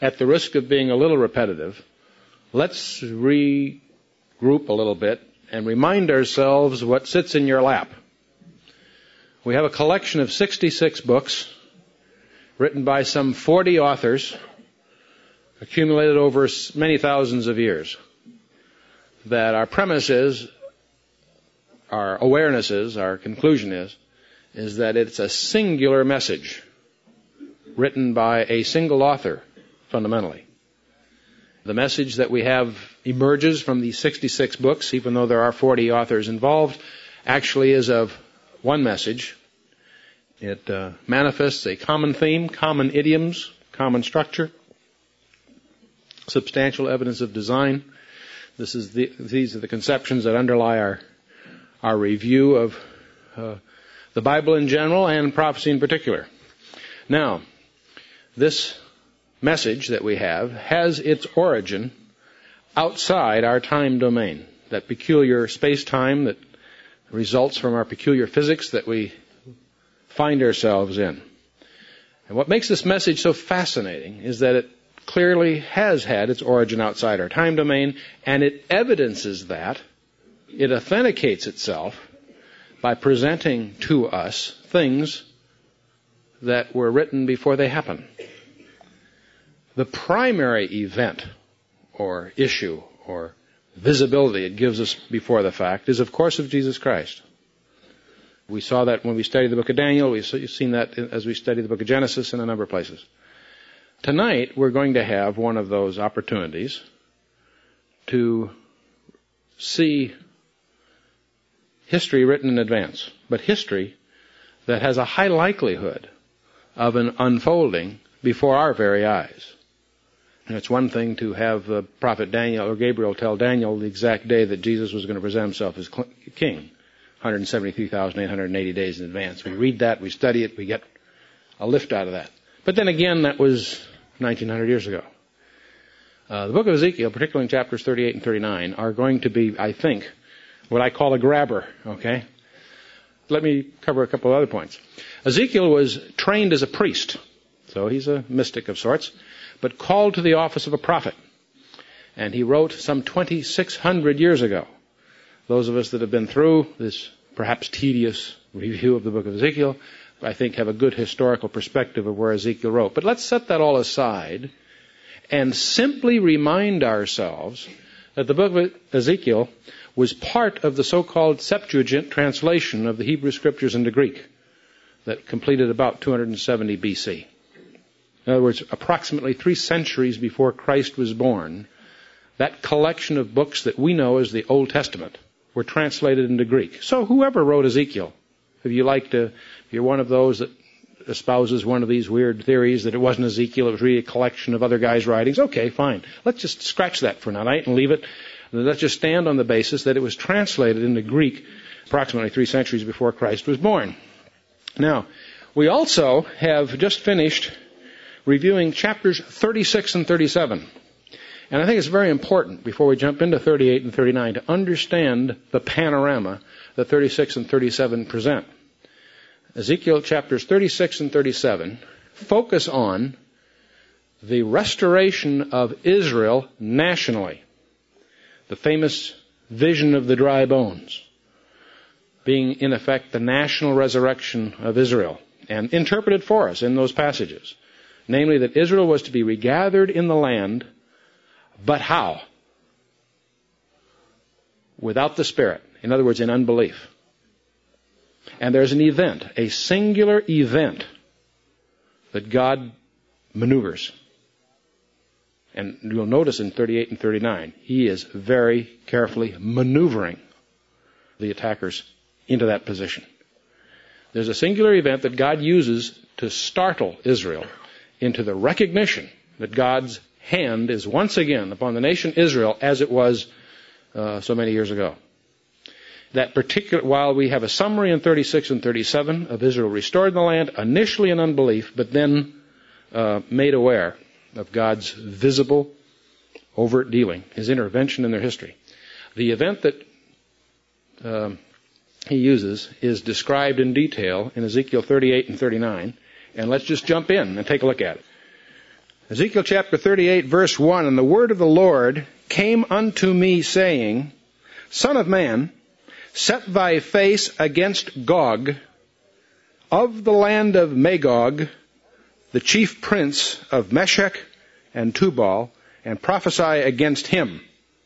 at the risk of being a little repetitive, let's regroup a little bit and remind ourselves what sits in your lap. We have a collection of 66 books written by some 40 authors, accumulated over many thousands of years, that our premise is, our awareness is, our conclusion is that it's a singular message written by a single author, fundamentally. The message that we have emerges from these 66 books, even though there are 40 authors involved, actually is of one message. It manifests a common theme, common idioms, common structure, substantial evidence of design. These are the conceptions that underlie our review of the Bible in general and prophecy in particular. Now, this message that we have has its origin outside our time domain, that peculiar space-time that results from our peculiar physics that we find ourselves in. And what makes this message so fascinating is that it clearly has had its origin outside our time domain, and it evidences that. It authenticates itself by presenting to us things that were written before they happened. The primary event or issue or visibility it gives us before the fact is, of course, of Jesus Christ. We saw that when we studied the book of Daniel. We've seen that as we study the book of Genesis in a number of places. Tonight, we're going to have one of those opportunities to see history written in advance, but history that has a high likelihood of an unfolding before our very eyes. And it's one thing to have the prophet Daniel or Gabriel tell Daniel the exact day that Jesus was going to present himself as king, 173,880 days in advance. We read that, we study it, we get a lift out of that. But then again, that was 1900 years ago. The book of Ezekiel, particularly in chapters 38 and 39, are going to be, I think, what I call a grabber, okay? Let me cover a couple of other points. Ezekiel was trained as a priest, so he's a mystic of sorts, but called to the office of a prophet. And he wrote some 2,600 years ago. Those of us that have been through this perhaps tedious review of the book of Ezekiel, I think, have a good historical perspective of where Ezekiel wrote. But let's set that all aside and simply remind ourselves that the book of Ezekiel was part of the so-called Septuagint translation of the Hebrew Scriptures into Greek that completed about 270 BC. In other words, approximately 3 centuries before Christ was born, that collection of books that we know as the Old Testament were translated into Greek. So whoever wrote Ezekiel, if you're one of those that espouses one of these weird theories that it wasn't Ezekiel, it was really a collection of other guys' writings, okay, fine. Let's just scratch that for tonight and leave it. Let's just stand on the basis that it was translated into Greek approximately 3 centuries before Christ was born. Now, we also have just finished reviewing chapters 36 and 37. And I think it's very important, before we jump into 38 and 39, to understand the panorama that 36 and 37 present. Ezekiel chapters 36 and 37 focus on the restoration of Israel nationally. The famous vision of the dry bones being, in effect, the national resurrection of Israel, and interpreted for us in those passages. Namely, that Israel was to be regathered in the land, but how? Without the Spirit. In other words, in unbelief. And there's an event, a singular event, that God maneuvers. And you'll notice in 38 and 39, he is very carefully maneuvering the attackers into that position. There's a singular event that God uses to startle Israel into the recognition that God's hand is once again upon the nation Israel as it was so many years ago. While we have a summary in 36 and 37 of Israel restored in the land, initially in unbelief, but then made aware of God's visible, overt dealing, his intervention in their history. The event that he uses is described in detail in Ezekiel 38 and 39, and let's just jump in and take a look at it. Ezekiel chapter 38, verse 1, "And the word of the Lord came unto me, saying, Son of man, set thy face against Gog, of the land of Magog, the chief prince of Meshech and Tubal, and prophesy against him."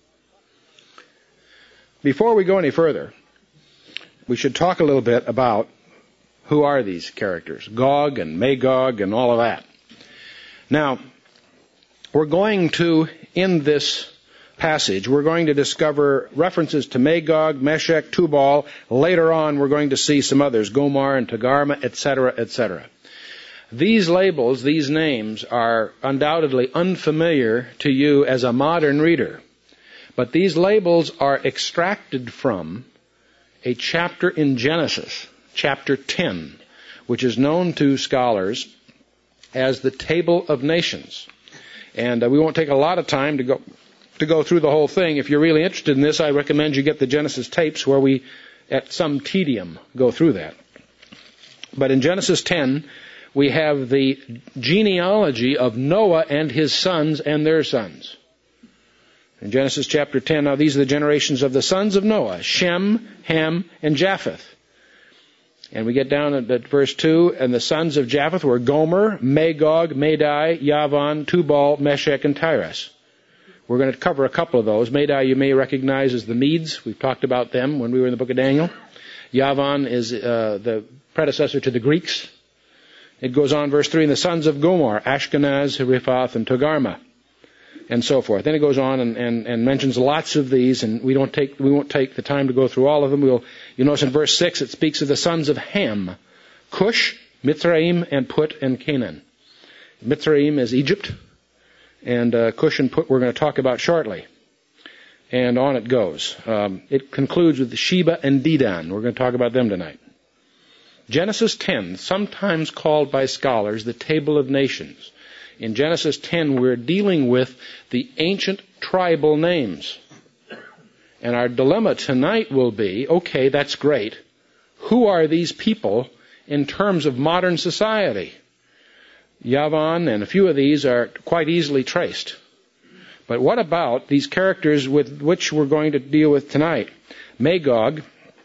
Before we go any further, we should talk a little bit about who are these characters, Gog and Magog and all of that. Now, we're going to, in this passage, we're going to discover references to Magog, Meshech, Tubal. Later on, we're going to see some others, Gomar and Togarmah, etc., etc. These labels, these names, are undoubtedly unfamiliar to you as a modern reader. But these labels are extracted from a chapter in Genesis, chapter 10, which is known to scholars as the Table of Nations. And we won't take a lot of time to go through the whole thing. If you're really interested in this, I recommend you get the Genesis tapes where we, at some tedium, go through that. But in Genesis 10, we have the genealogy of Noah and his sons and their sons. In Genesis chapter 10, now these are the generations of the sons of Noah, Shem, Ham, and Japheth. And we get down at verse 2, "And the sons of Japheth were Gomer, Magog, Madai, Yavan, Tubal, Meshech, and Tiras." We're going to cover a couple of those. Madai you may recognize as the Medes. We've talked about them when we were in the book of Daniel. Yavan is the predecessor to the Greeks. It goes on, verse 3, "And the sons of Gomer, Ashkenaz, Riphath, and Togarmah," and so forth. Then it goes on and mentions lots of these, and we won't take the time to go through all of them. You'll notice in verse 6 it speaks of the sons of Ham, Cush, Mithraim, and Put, and Canaan. Mithraim is Egypt, and Cush and Put we're going to talk about shortly. And on it goes. It concludes with Sheba and Dedan. We're going to talk about them tonight. Genesis 10, sometimes called by scholars the Table of Nations. In Genesis 10, we're dealing with the ancient tribal names. And our dilemma tonight will be, okay, that's great. Who are these people in terms of modern society? Yavan and a few of these are quite easily traced. But what about these characters with which we're going to deal with tonight? Magog.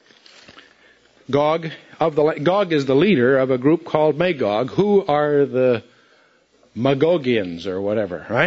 Gog is the leader of a group called Magog. Who are the Magogians or whatever, right?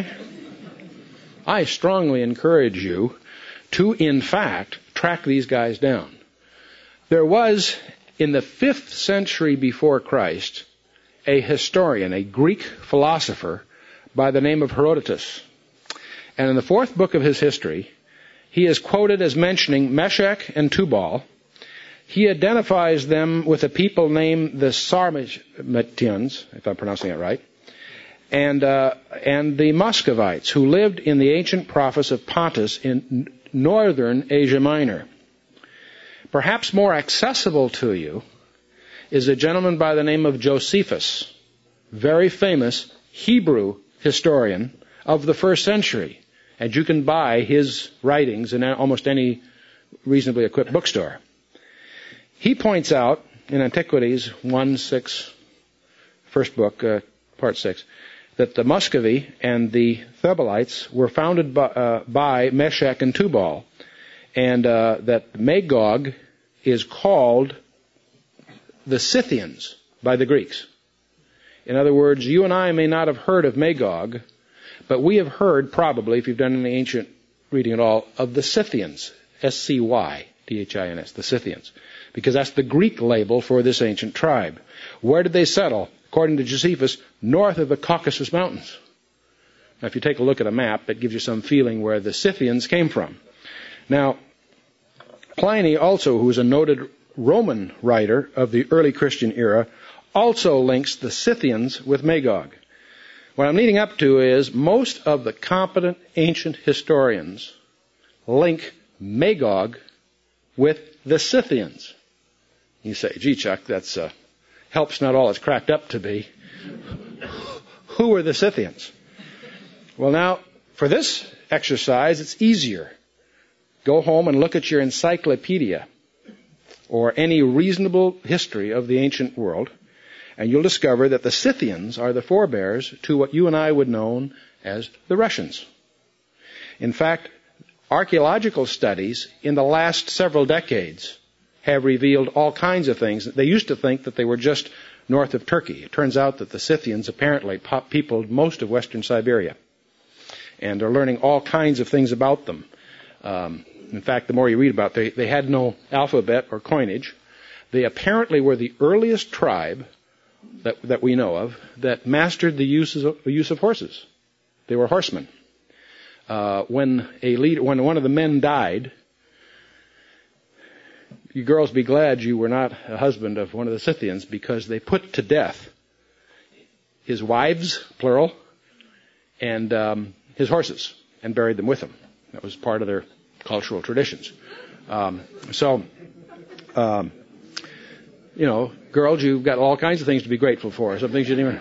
I strongly encourage you to, in fact, track these guys down. There was, in the 5th century before Christ, a historian, a Greek philosopher by the name of Herodotus. And in the 4th book of his history, he is quoted as mentioning Meshech and Tubal. He identifies them with a people named the Sarmatians, if I'm pronouncing that right, and the Muscovites, who lived in the ancient province of Pontus in northern Asia Minor. Perhaps more accessible to you is a gentleman by the name of Josephus, very famous Hebrew historian of the 1st century. And you can buy his writings in almost any reasonably equipped bookstore. He points out in Antiquities 1:6, first book, part 6, that the Muscovy and the Thebalites were founded by Meshech and Tubal, and that Magog is called the Scythians by the Greeks. In other words, you and I may not have heard of Magog, but we have heard probably, if you've done any ancient reading at all, of the Scythians, Scythins, the Scythians, because that's the Greek label for this ancient tribe. Where did they settle? According to Josephus, north of the Caucasus Mountains. Now, if you take a look at a map, that gives you some feeling where the Scythians came from. Now, Pliny also, who is a noted Roman writer of the early Christian era, also links the Scythians with Magog. What I'm leading up to is most of the competent ancient historians link Magog with the Scythians. You say, gee, Chuck, that's help's not all it's cracked up to be. Who are the Scythians? Well, now, for this exercise, it's easier. Go home and look at your encyclopedia or any reasonable history of the ancient world And you'll discover that the Scythians are the forebears to what you and I would know as the Russians. In fact, archaeological studies in the last several decades have revealed all kinds of things. They used to think that they were just north of Turkey. It turns out that the Scythians apparently peopled most of western Siberia. And they're learning all kinds of things about them. In fact, the more you read about it, they had no alphabet or coinage. They apparently were the earliest tribe that we know of that mastered the use of horses. They were horsemen. When one of the men died, you girls be glad you were not a husband of one of the Scythians, because they put to death his wives, plural, and his horses, and buried them with him. That was part of their cultural traditions. Girls, you've got all kinds of things to be grateful for. Some things you didn't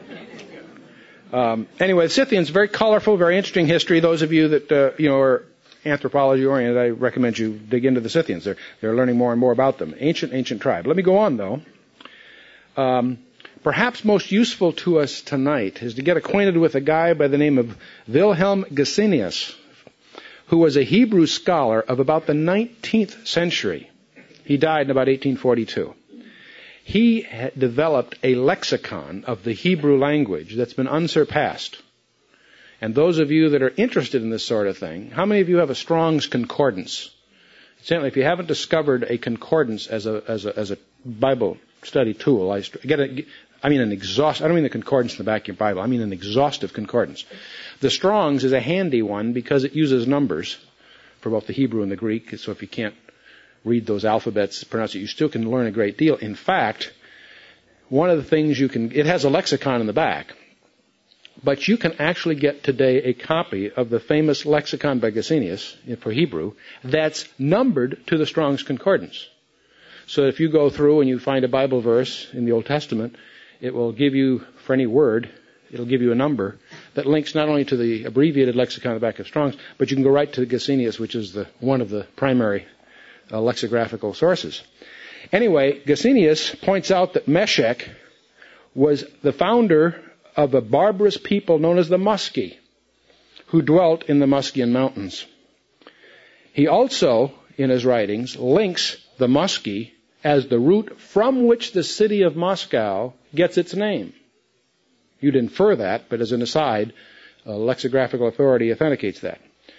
even... Anyway, the Scythians, very colorful, very interesting history. Those of you that are anthropology oriented, I recommend you dig into the Scythians. They're learning more and more about them. Ancient tribe. Let me go on, though. Perhaps most useful to us tonight is to get acquainted with a guy by the name of Wilhelm Gesenius, who was a Hebrew scholar of about the 19th century. He died in about 1842. He had developed a lexicon of the Hebrew language that's been unsurpassed. And those of you that are interested in this sort of thing, how many of you have a Strong's Concordance? Certainly, if you haven't discovered a concordance as a Bible study tool, I don't mean the concordance in the back of your Bible. I mean an exhaustive concordance. The Strong's is a handy one because it uses numbers for both the Hebrew and the Greek. So if you can't read those alphabets, pronounce it, you still can learn a great deal. In fact, one of the things it has a lexicon in the back, but you can actually get today a copy of the famous lexicon by Gesenius for Hebrew that's numbered to the Strong's Concordance. So if you go through and you find a Bible verse in the Old Testament, it will give you, for any word, it'll give you a number that links not only to the abbreviated lexicon in the back of Strong's, but you can go right to Gesenius, which is one of the primary lexicographical sources. Anyway, Gesenius points out that Meshech was the founder of a barbarous people known as the Musci, who dwelt in the Muscian Mountains. He also, in his writings, links the Musci as the root from which the city of Moscow gets its name. You'd infer that, but as an aside, lexicographical authority authenticates that.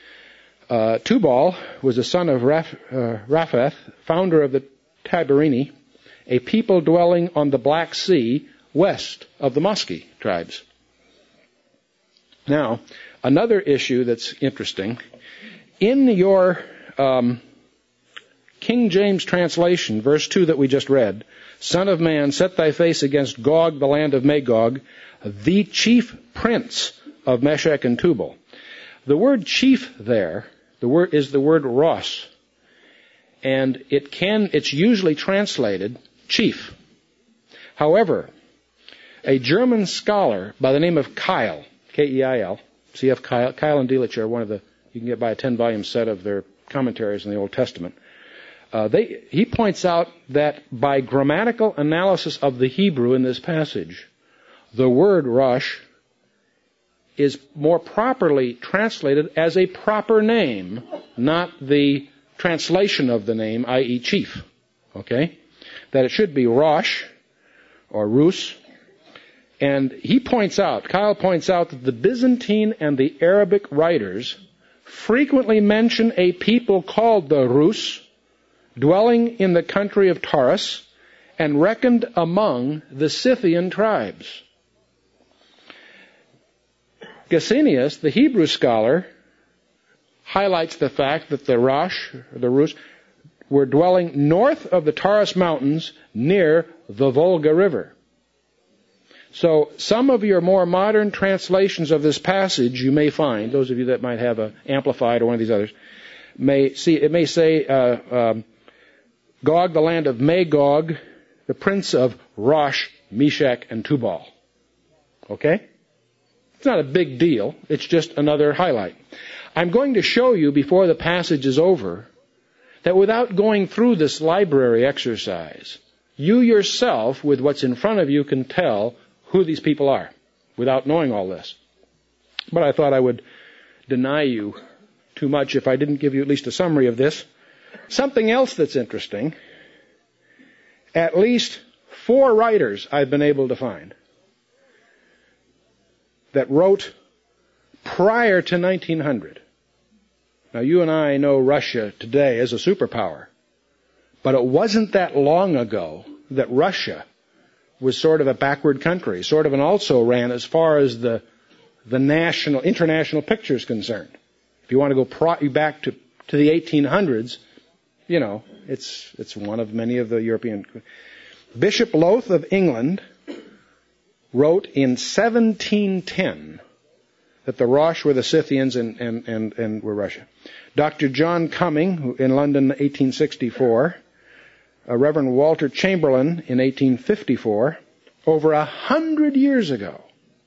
Tubal was the son of Raphath, founder of the Tiberini, a people dwelling on the Black Sea west of the Musci tribes. Now, another issue that's interesting, in your King James translation, verse 2 that we just read, Son of man, set thy face against Gog, the land of Magog, the chief prince of Meshech and Tubal. The word chief there, is the word Ross, and it's usually translated chief. However, a German scholar by the name of Keil, K-E-I-L, C.F. Keil and Delitzsch are you can get by a 10-volume set of their commentaries in the Old Testament. He points out that by grammatical analysis of the Hebrew in this passage, the word Rosh is more properly translated as a proper name, not the translation of the name, i.e. chief. Okay? That it should be Rosh or Rus. And Keil points out that the Byzantine and the Arabic writers frequently mention a people called the Rus, dwelling in the country of Taurus, and reckoned among the Scythian tribes. Gesenius, the Hebrew scholar, highlights the fact that the Rosh, or the Rus, were dwelling north of the Taurus Mountains near the Volga River. So some of your more modern translations of this passage you may find, those of you that might have an Amplified or one of these others, may say Gog, the land of Magog, the prince of Rosh, Meshech, and Tubal. Okay? It's not a big deal. It's just another highlight. I'm going to show you before the passage is over that without going through this library exercise, You yourself, with what's in front of you, can tell who these people are without knowing all this. But I thought I would deny you too much if I didn't give you at least a summary of this. Something else that's interesting, at least 4 writers I've been able to find that wrote prior to 1900. Now, you and I know Russia today as a superpower, but it wasn't that long ago that Russia was sort of a backward country, sort of an also-ran as far as the international picture is concerned. If you want to go back to the 1800s, you know, it's one of many of the European. Bishop Lowth of England wrote in 1710 that the Rosh were the Scythians and were Russia. Dr. John Cumming in London, 1864. Reverend Walter Chamberlain in 1854. Over 100 years ago,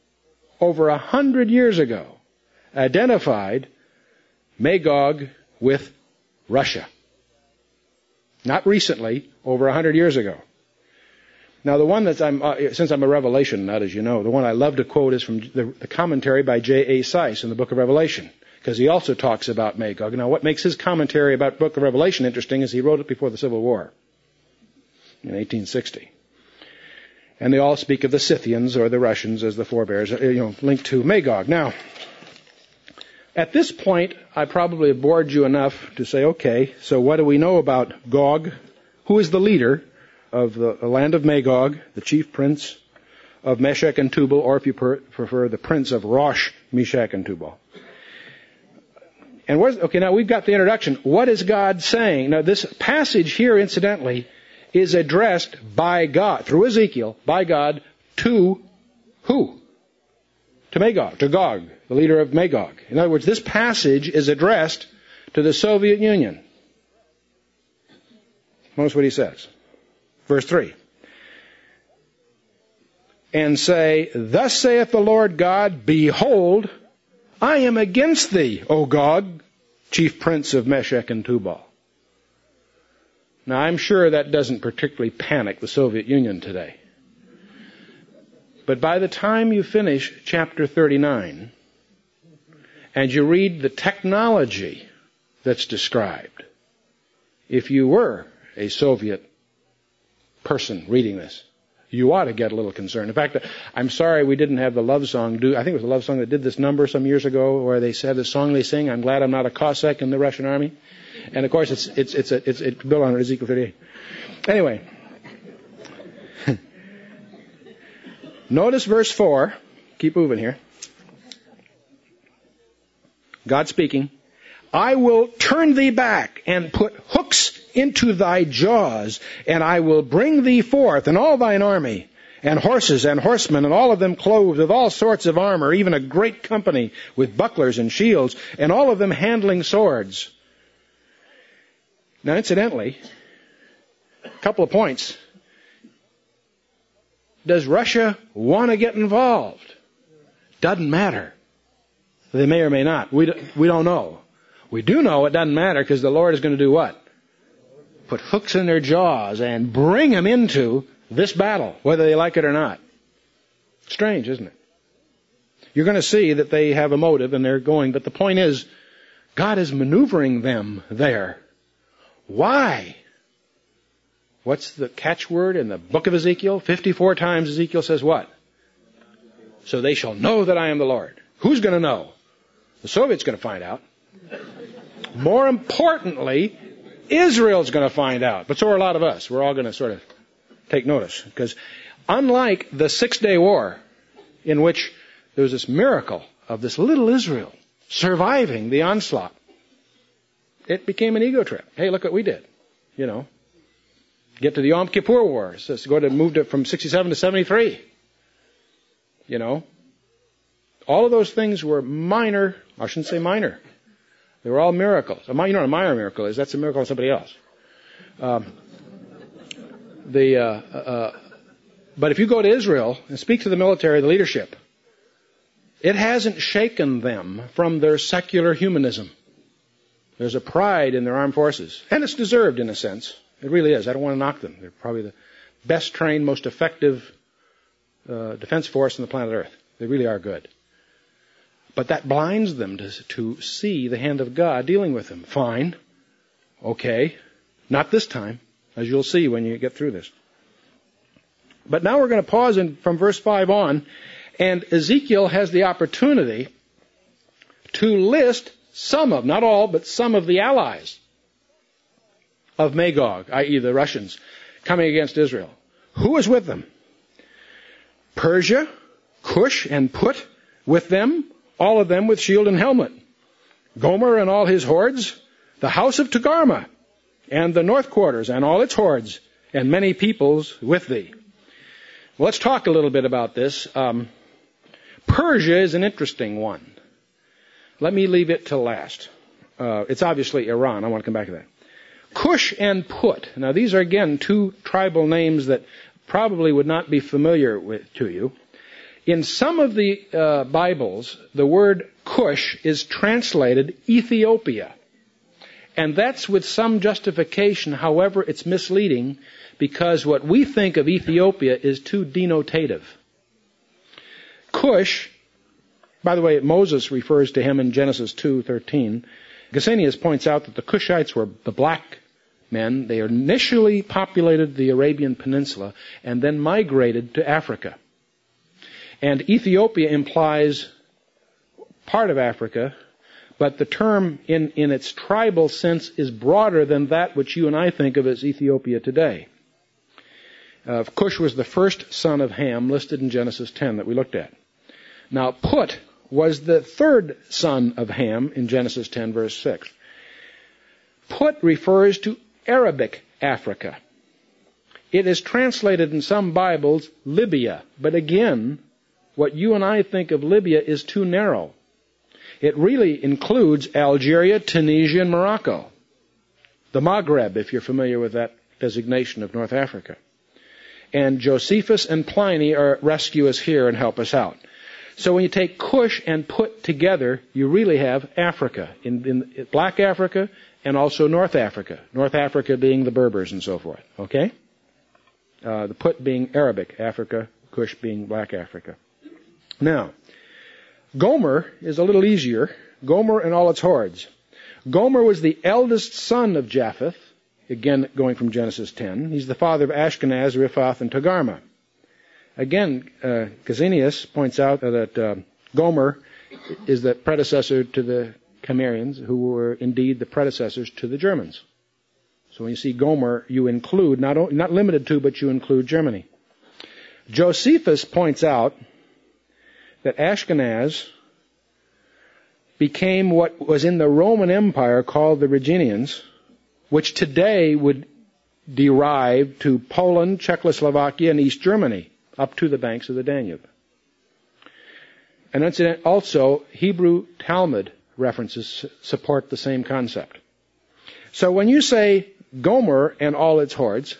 identified Magog with Russia. Not recently, over 100 years ago. Now, the one that since I'm a Revelation nut, as you know, the one I love to quote is from the commentary by J.A. Seiss in the Book of Revelation, because he also talks about Magog. Now, what makes his commentary about the Book of Revelation interesting is he wrote it before the Civil War in 1860. And they all speak of the Scythians or the Russians as the forebears, linked to Magog. Now, at this point, I probably have bored you enough to say, okay, so what do we know about Gog? Who is the leader of the land of Magog, the chief prince of Meshech and Tubal, or if you prefer, the prince of Rosh, Meshech, and Tubal. And now we've got the introduction. What is God saying? Now, this passage here, incidentally, is addressed by God, through Ezekiel, by God, to who? To Magog, to Gog, the leader of Magog. In other words, this passage is addressed to the Soviet Union. Notice what he says. Verse 3. And say, Thus saith the Lord God, Behold, I am against thee, O Gog, chief prince of Meshech and Tubal. Now, I'm sure that doesn't particularly panic the Soviet Union today. But by the time you finish chapter 39, and you read the technology that's described, if you were a Soviet person reading this, you ought to get a little concerned. In fact, I'm sorry we didn't have the love song. I think it was the love song that did this number some years ago, where they said the song they sing, I'm glad I'm not a Cossack in the Russian army. And of course, it's built on Ezekiel 38. Anyway, notice verse 4. Keep moving here. God speaking. I will turn thee back and put hooks into thy jaws, and I will bring thee forth and all thine army, and horses and horsemen, and all of them clothed with all sorts of armor, even a great company with bucklers and shields, and all of them handling swords. Now, incidentally, a couple of points. Does Russia want to get involved? Doesn't matter. They may or may not. We don't know. We do know it doesn't matter, because the Lord is going to do what? Put hooks in their jaws and bring them into this battle, whether they like it or not. Strange, isn't it? You're going to see that they have a motive and they're going, but the point is, God is maneuvering them there. Why? What's the catchword in the book of Ezekiel? 54 times Ezekiel says what? So they shall know that I am the Lord. Who's going to know? The Soviets going to find out. More importantly, Israel's going to find out. But so are a lot of us. We're all going to sort of take notice. Because unlike the 6-day war, in which there was this miracle of this little Israel surviving the onslaught, it became an ego trip. Hey, look what we did. Get to the Yom Kippur War. So moved it from 67 to 73. All of those things were minor. I shouldn't say minor. They were all miracles. You know what a minor miracle is? That's a miracle of somebody else. But if you go to Israel and speak to the military, the leadership, it hasn't shaken them from their secular humanism. There's a pride in their armed forces. And it's deserved in a sense. It really is. I don't want to knock them. They're probably best trained, most effective defense force on the planet Earth. They really are good. But that blinds them to see the hand of God dealing with them. Fine. Okay. Not this time, as you'll see when you get through this. But now we're going to pause from verse 5 on, and Ezekiel has the opportunity to list some of, not all, but some of the allies of Magog, i.e. the Russians, coming against Israel. Who is with them? Persia, Cush, and Put with them, all of them with shield and helmet. Gomer and all his hordes, the house of Togarmah, and the north quarters and all its hordes, and many peoples with thee. Well, let's talk a little bit about this. Persia is an interesting one. Let me leave it to last. It's obviously Iran. I want to come back to that. Cush and Put. Now, these are, again, two tribal names that probably would not be familiar to you. In some of the Bibles, the word Cush is translated Ethiopia. And that's with some justification. However, it's misleading because what we think of Ethiopia is too denotative. Cush, by the way, Moses refers to him in Genesis 2:13. Gesenius points out that the Cushites were the black men. They initially populated the Arabian Peninsula and then migrated to Africa. And Ethiopia implies part of Africa, but the term in its tribal sense is broader than that which you and I think of as Ethiopia today. Cush was the first son of Ham, listed in Genesis 10 that we looked at. Now, Put was the third son of Ham in Genesis 10, verse 6. Put refers to Arabic Africa. It is translated in some Bibles Libya, but again, what you and I think of Libya is too narrow. It really includes Algeria, Tunisia, and Morocco. The Maghreb, if you're familiar with that designation of North Africa. And Josephus and Pliny rescue us here and help us out. So when you take Cush and Put together, you really have Africa, in Black Africa and also North Africa. North Africa being the Berbers and so forth. Okay? The Put being Arabic Africa, Cush being Black Africa. Now, Gomer is a little easier. Gomer and all its hordes. Gomer was the eldest son of Japheth, again going from Genesis 10. He's the father of Ashkenaz, Riphath, and Togarmah. Again, Gesenius points out that Gomer is the predecessor to the Cimmerians, who were indeed the predecessors to the Germans. So when you see Gomer, you include, not limited to, but you include Germany. Josephus points out that Ashkenaz became what was in the Roman Empire called the Rhaginians, which today would derive to Poland, Czechoslovakia, and East Germany, up to the banks of the Danube. And also, Hebrew Talmud references support the same concept. So when you say Gomer and all its hordes,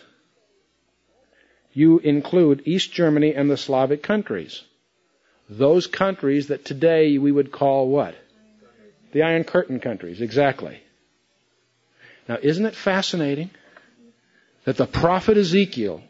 you include East Germany and the Slavic countries. Those countries that today we would call what? The Iron Curtain countries, exactly. Now, isn't it fascinating that the prophet Ezekiel,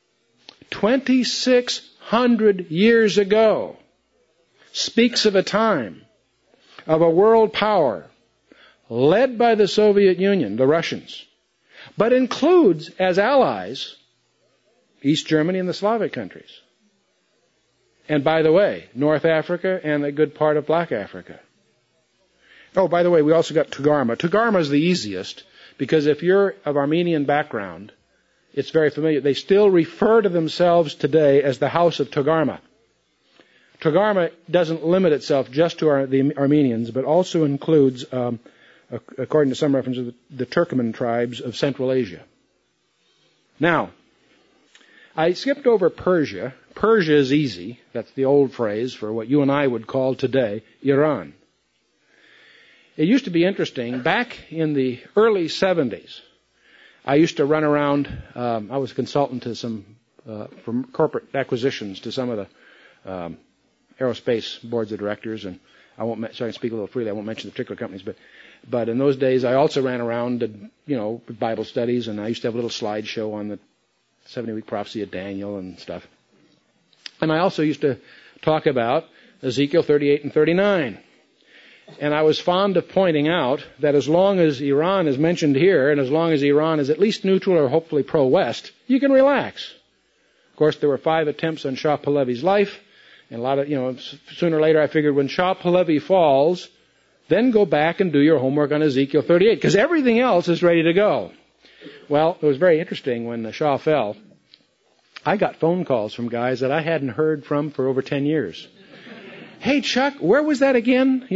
2,600 years ago, speaks of a time of a world power led by the Soviet Union, the Russians, but includes as allies East Germany and the Slavic countries. And by the way, North Africa and a good part of Black Africa. Oh, by the way, we also got Togarmah. Togarmah is the easiest because if you're of Armenian background, it's very familiar. They still refer to themselves today as the House of Togarmah. Togarmah doesn't limit itself just to the Armenians, but also includes, according to some references, the Turkoman tribes of Central Asia. Now, I skipped over Persia. Persia is easy. That's the old phrase for what you and I would call today Iran. It used to be interesting. Back in the early 70s, I used to run around. I was a consultant to some from corporate acquisitions to some of the aerospace boards of directors, and so I can speak a little freely. I won't mention the particular companies, but in those days, I also ran around, with Bible studies, and I used to have a little slideshow on the 70-week prophecy of Daniel and stuff. And I also used to talk about Ezekiel 38 and 39. And I was fond of pointing out that as long as Iran is mentioned here, and as long as Iran is at least neutral or hopefully pro-West, you can relax. Of course, there were 5 attempts on Shah Pahlavi's life, and a lot of, sooner or later I figured when Shah Pahlavi falls, then go back and do your homework on Ezekiel 38, because everything else is ready to go. Well, it was very interesting when the Shah fell. I got phone calls from guys that I hadn't heard from for over 10 years. Hey, Chuck, where was that again?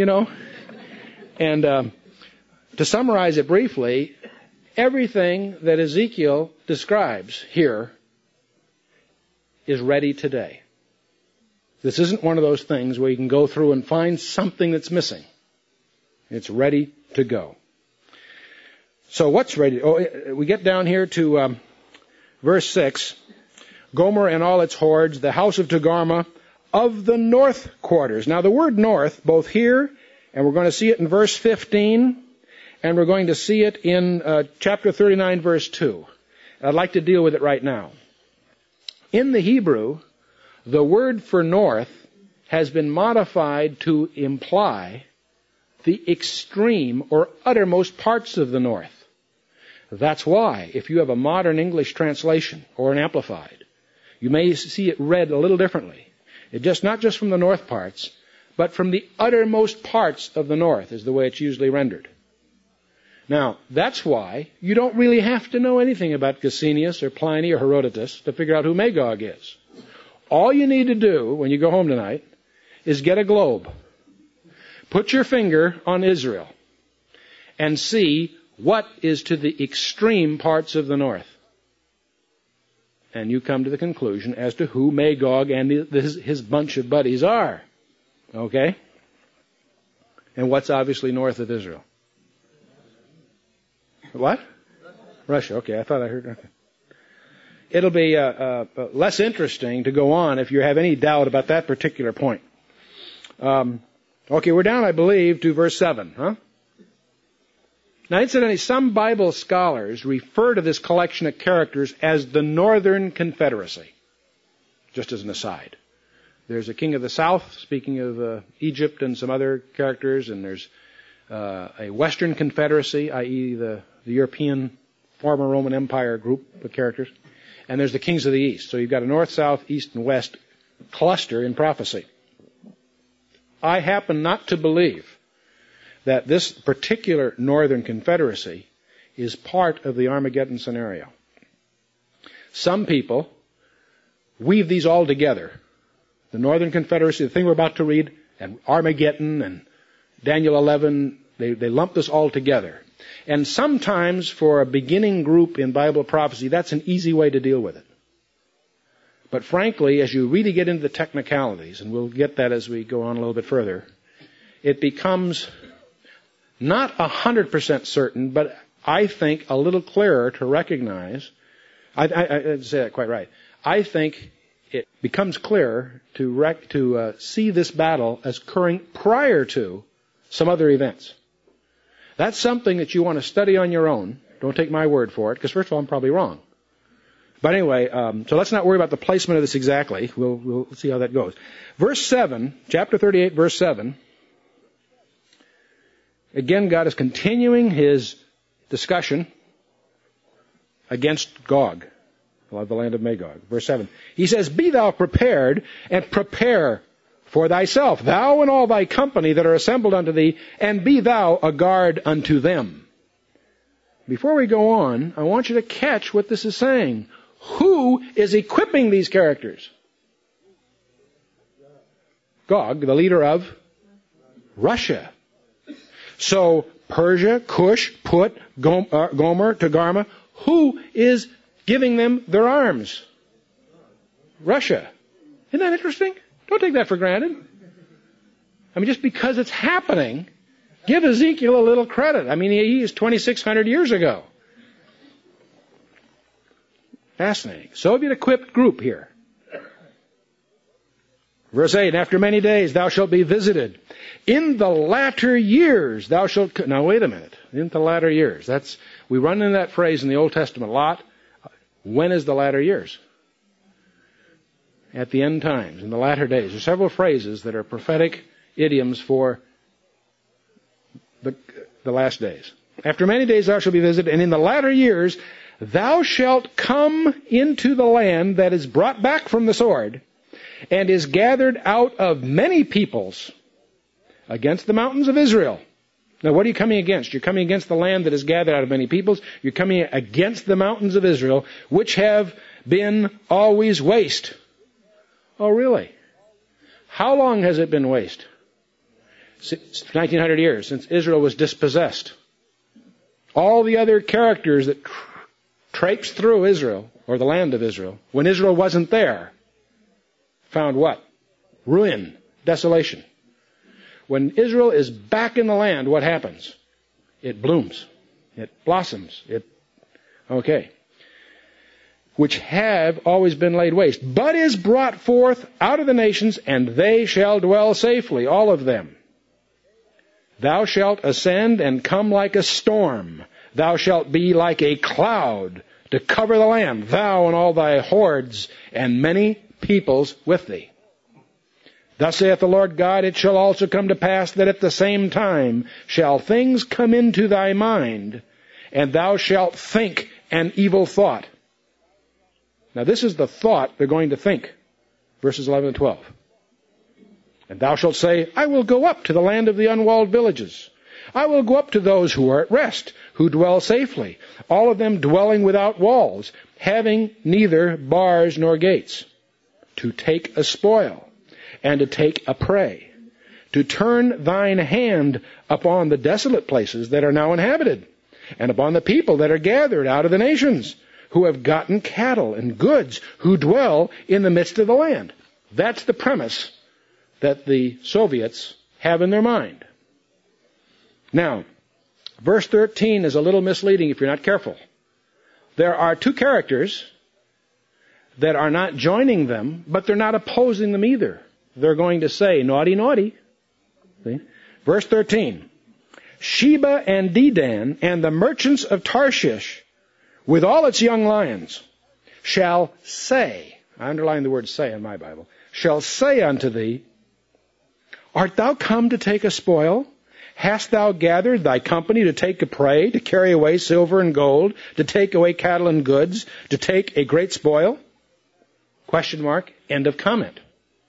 And to summarize it briefly, everything that Ezekiel describes here is ready today. This isn't one of those things where you can go through and find something that's missing. It's ready to go. So what's ready? We get down here to verse 6. Gomer and all its hordes, the house of Togarmah, of the north quarters. Now the word north, both here, and we're going to see it in verse 15, and we're going to see it in chapter 39, verse 2. I'd like to deal with it right now. In the Hebrew, the word for north has been modified to imply the extreme or uttermost parts of the north. That's why, if you have a modern English translation or an amplified, you may see it read a little differently. Not just from the north parts, but from the uttermost parts of the north is the way it's usually rendered. Now, that's why you don't really have to know anything about Gesenius or Pliny or Herodotus to figure out who Magog is. All you need to do when you go home tonight is get a globe, put your finger on Israel, and see what is to the extreme parts of the north. And you come to the conclusion as to who Magog and his bunch of buddies are. Okay? And what's obviously north of Israel? What? Russia. Okay, I thought I heard. Okay. It'll be less interesting to go on if you have any doubt about that particular point. Okay, we're down, I believe, to verse 7. Huh? Now, incidentally, some Bible scholars refer to this collection of characters as the Northern Confederacy, just as an aside. There's a king of the south, speaking of Egypt and some other characters, and there's a Western Confederacy, i.e. the European former Roman Empire group of characters, and there's the kings of the east. So you've got a north, south, east, and west cluster in prophecy. I happen not to believe that this particular Northern Confederacy is part of the Armageddon scenario. Some people weave these all together. The Northern Confederacy, the thing we're about to read, and Armageddon and Daniel 11, they lump this all together. And sometimes for a beginning group in Bible prophecy, that's an easy way to deal with it. But frankly, as you really get into the technicalities, and we'll get that as we go on a little bit further, it becomes not 100% certain, but I think a little clearer to recognize. I didn't say that quite right. I think it becomes clearer to see this battle as occurring prior to some other events. That's something that you want to study on your own. Don't take my word for it, because first of all, I'm probably wrong. But anyway, so let's not worry about the placement of this exactly. We'll see how that goes. Verse 7, chapter 38, verse 7. Again, God is continuing his discussion against Gog, the land of Magog. Verse 7. He says, "Be thou prepared, and prepare for thyself, thou and all thy company that are assembled unto thee, and be thou a guard unto them." Before we go on, I want you to catch what this is saying. Who is equipping these characters? Gog, the leader of Russia. So Persia, Cush, Put, Gomer, Togarmah, who is giving them their arms? Russia. Isn't that interesting? Don't take that for granted. I mean, just because it's happening, give Ezekiel a little credit. I mean, he is 2,600 years ago. Fascinating. Soviet-equipped group here. Verse 8, "After many days thou shalt be visited. In the latter years thou shalt..." Now wait a minute. In the latter years. We run into that phrase in the Old Testament a lot. When is the latter years? At the end times, in the latter days. There are several phrases that are prophetic idioms for the last days. After many days thou shalt be visited, and in the latter years thou shalt come into the land that is brought back from the sword, and is gathered out of many peoples against the mountains of Israel. Now, what are you coming against? You're coming against the land that is gathered out of many peoples. You're coming against the mountains of Israel, which have been always waste. Oh, really? How long has it been waste? 1900 years, since Israel was dispossessed. All the other characters that traipsed through Israel, or the land of Israel, when Israel wasn't there, found what? Ruin, desolation. When Israel is back in the land, what happens? It blooms. It blossoms. Which have always been laid waste, but is brought forth out of the nations, and they shall dwell safely, all of them. Thou shalt ascend and come like a storm. Thou shalt be like a cloud to cover the land, thou and all thy hordes, and many peoples with thee. Thus saith the Lord God, it shall also come to pass that at the same time shall things come into thy mind, and thou shalt think an evil thought. Now this is the thought they're going to think. Verses 11 and 12. And thou shalt say, I will go up to the land of the unwalled villages. I will go up to those who are at rest, who dwell safely, all of them dwelling without walls, having neither bars nor gates, to take a spoil, and to take a prey, to turn thine hand upon the desolate places that are now inhabited, and upon the people that are gathered out of the nations, who have gotten cattle and goods, who dwell in the midst of the land. That's the premise that the Soviets have in their mind. Now, verse 13 is a little misleading if you're not careful. There are two characters that are not joining them, but they're not opposing them either. They're going to say, naughty, naughty. See? Verse 13. Sheba and Dedan and the merchants of Tarshish, with all its young lions, shall say, I underline the word say in my Bible, shall say unto thee, art thou come to take a spoil? Hast thou gathered thy company to take a prey, to carry away silver and gold, to take away cattle and goods, to take a great spoil? Question mark, end of comment.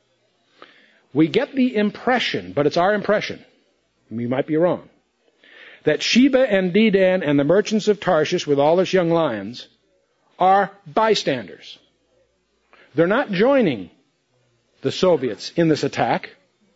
We get the impression, but it's our impression, we might be wrong, that Sheba and Dedan and the merchants of Tarshish with all its young lions are bystanders. They're not joining the Soviets in this attack,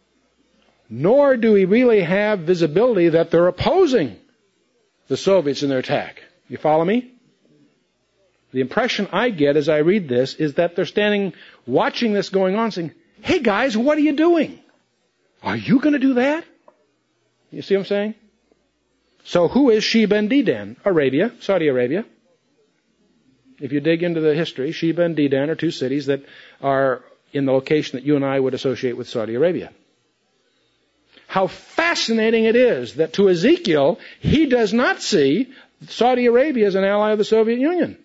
nor do we really have visibility that they're opposing the Soviets in their attack. You follow me? The impression I get as I read this is that they're standing watching this going on saying, hey guys, what are you doing? Are you going to do that? You see what I'm saying? So who is Sheba and Dedan? Arabia, Saudi Arabia. If you dig into the history, Sheba and Dedan are two cities that are in the location that you and I would associate with Saudi Arabia. How fascinating it is that to Ezekiel, he does not see Saudi Arabia as an ally of the Soviet Union.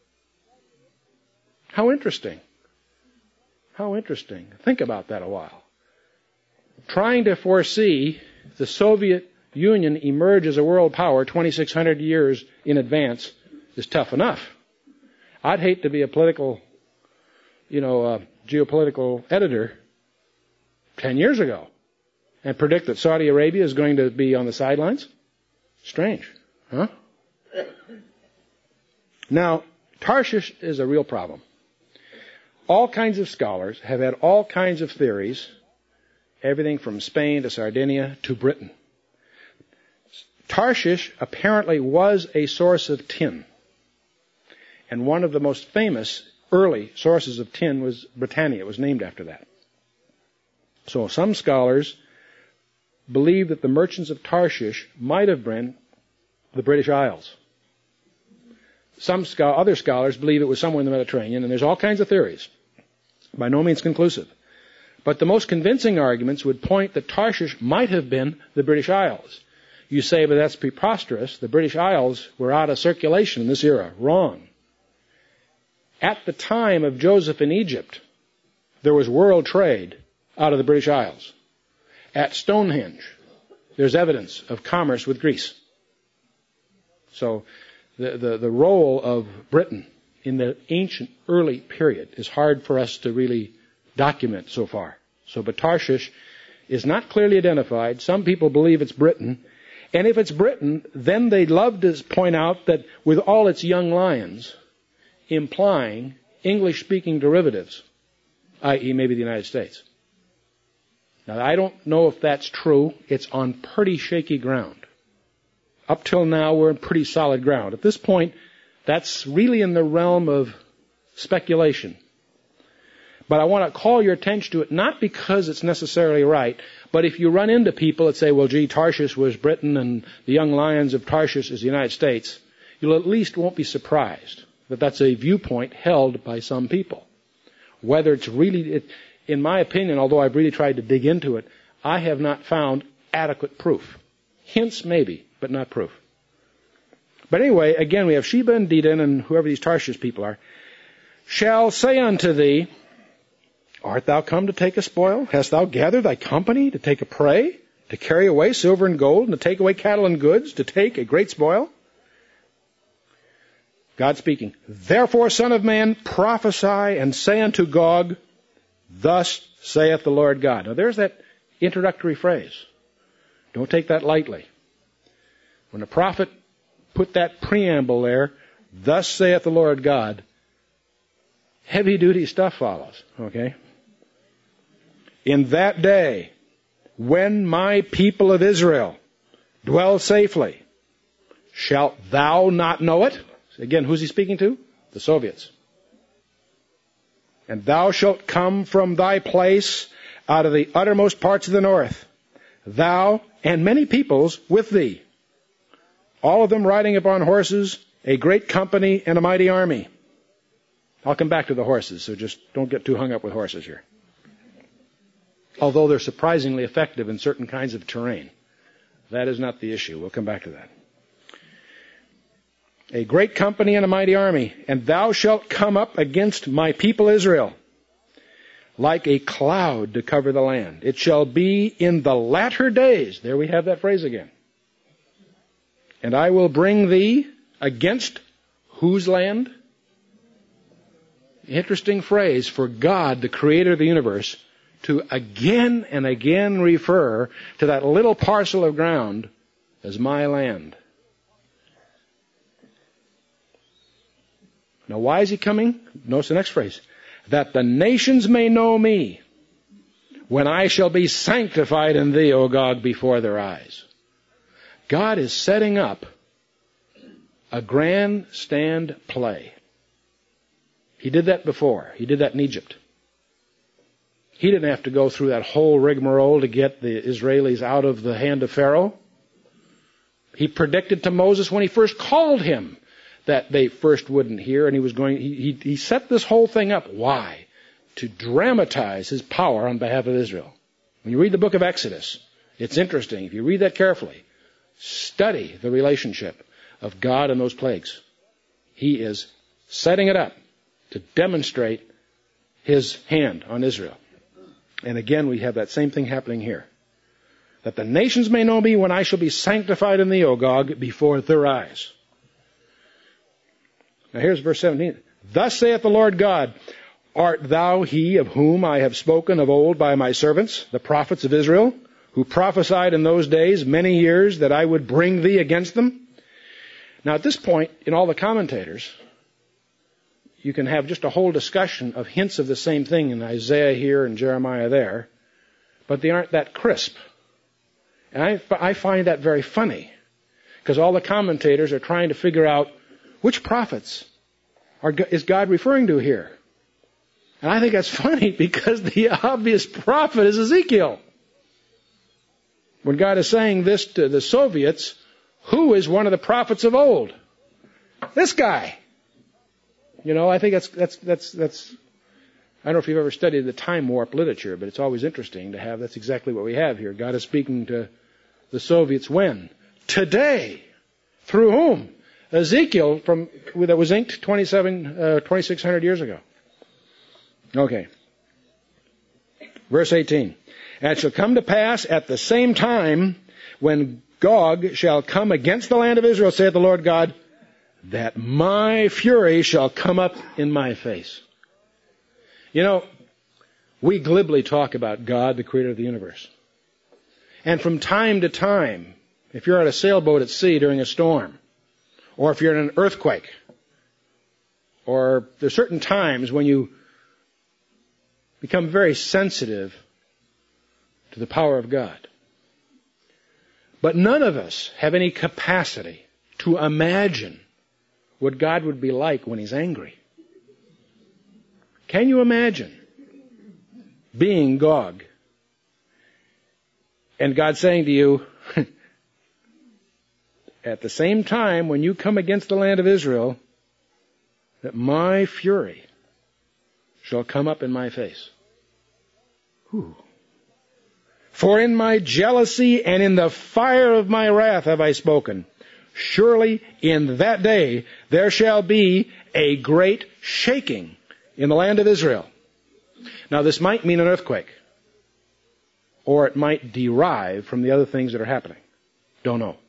How interesting. How interesting. Think about that a while. Trying to foresee the Soviet Union emerge as a world power 2,600 years in advance is tough enough. I'd hate to be a political, geopolitical editor 10 years ago and predict that Saudi Arabia is going to be on the sidelines. Strange, huh? Now, Tarshish is a real problem. All kinds of scholars have had all kinds of theories, everything from Spain to Sardinia to Britain. Tarshish apparently was a source of tin. And one of the most famous early sources of tin was Britannia. It was named after that. So some scholars believe that the merchants of Tarshish might have been the British Isles. Other scholars believe it was somewhere in the Mediterranean, and there's all kinds of theories. By no means conclusive. But the most convincing arguments would point that Tarshish might have been the British Isles. You say, but that's preposterous. The British Isles were out of circulation in this era. Wrong. At the time of Joseph in Egypt, there was world trade out of the British Isles. At Stonehenge, there's evidence of commerce with Greece. So the role of Britain in the ancient early period is hard for us to really document so far. So, but Tarshish is not clearly identified. Some people believe it's Britain. And if it's Britain, then they'd love to point out that with all its young lions, implying English-speaking derivatives, i.e. maybe the United States. Now, I don't know if that's true. It's on pretty shaky ground. Up till now, we're in pretty solid ground. At this point, that's really in the realm of speculation. But I want to call your attention to it, not because it's necessarily right, but if you run into people that say, well, gee, Tarshish was Britain and the young lions of Tarshish is the United States, you'll at least won't be surprised that that's a viewpoint held by some people. Whether it's really, in my opinion, although I've really tried to dig into it, I have not found adequate proof. Hints maybe, but not proof. But anyway, again, we have Sheba and Dedan and whoever these Tarshish people are, shall say unto thee, art thou come to take a spoil? Hast thou gathered thy company to take a prey, to carry away silver and gold, and to take away cattle and goods, to take a great spoil? God speaking, therefore, son of man, prophesy and say unto Gog, thus saith the Lord God. Now there's that introductory phrase. Don't take that lightly. When the prophet put that preamble there, thus saith the Lord God, heavy-duty stuff follows, okay? In that day, when my people of Israel dwell safely, shalt thou not know it? Again, who's he speaking to? The Soviets. And thou shalt come from thy place out of the uttermost parts of the north, thou and many peoples with thee, all of them riding upon horses, a great company and a mighty army. I'll come back to the horses, so just don't get too hung up with horses here. Although they're surprisingly effective in certain kinds of terrain. That is not the issue. We'll come back to that. A great company and a mighty army, and thou shalt come up against my people Israel, like a cloud to cover the land. It shall be in the latter days. There we have that phrase again. And I will bring thee against whose land? Interesting phrase for God, the creator of the universe, to again and again refer to that little parcel of ground as my land. Now, why is he coming? Notice the next phrase. That the nations may know me, when I shall be sanctified in thee, O Gog, before their eyes. God is setting up a grandstand play. He did that before. He did that in Egypt. He didn't have to go through that whole rigmarole to get the Israelis out of the hand of Pharaoh. He predicted to Moses when he first called him that they first wouldn't hear, and he set this whole thing up. Why? To dramatize his power on behalf of Israel. When you read the book of Exodus, it's interesting. If you read that carefully, study the relationship of God and those plagues. He is setting it up to demonstrate his hand on Israel. And again, we have that same thing happening here. That the nations may know me when I shall be sanctified in thee, O Gog, before their eyes. Now here's verse 17. Thus saith the Lord God, art thou he of whom I have spoken of old by my servants, the prophets of Israel, who prophesied in those days many years that I would bring thee against them? Now at this point, in all the commentators, you can have just a whole discussion of hints of the same thing in Isaiah here and Jeremiah there, but they aren't that crisp. And I find that very funny, because all the commentators are trying to figure out which prophets is God referring to here. And I think that's funny, because the obvious prophet is Ezekiel. When God is saying this to the Soviets, who is one of the prophets of old? This guy. You know, I think that's I don't know if you've ever studied the time warp literature, but it's always interesting to have, that's exactly what we have here. God is speaking to the Soviets when? Today. Through whom? Ezekiel that was inked 2,600 years ago. Okay. Verse 18. And it shall come to pass at the same time when Gog shall come against the land of Israel, saith the Lord God, that my fury shall come up in my face. You know, we glibly talk about God, the creator of the universe. And from time to time, if you're at a sailboat at sea during a storm, or if you're in an earthquake, or there's certain times when you become very sensitive to the power of God. But none of us have any capacity to imagine what God would be like when He's angry. Can you imagine being Gog and God saying to you, at the same time when you come against the land of Israel, that my fury shall come up in my face? Whew. For in my jealousy and in the fire of my wrath have I spoken. Surely in that day there shall be a great shaking in the land of Israel. Now this might mean an earthquake, or it might derive from the other things that are happening. Don't know.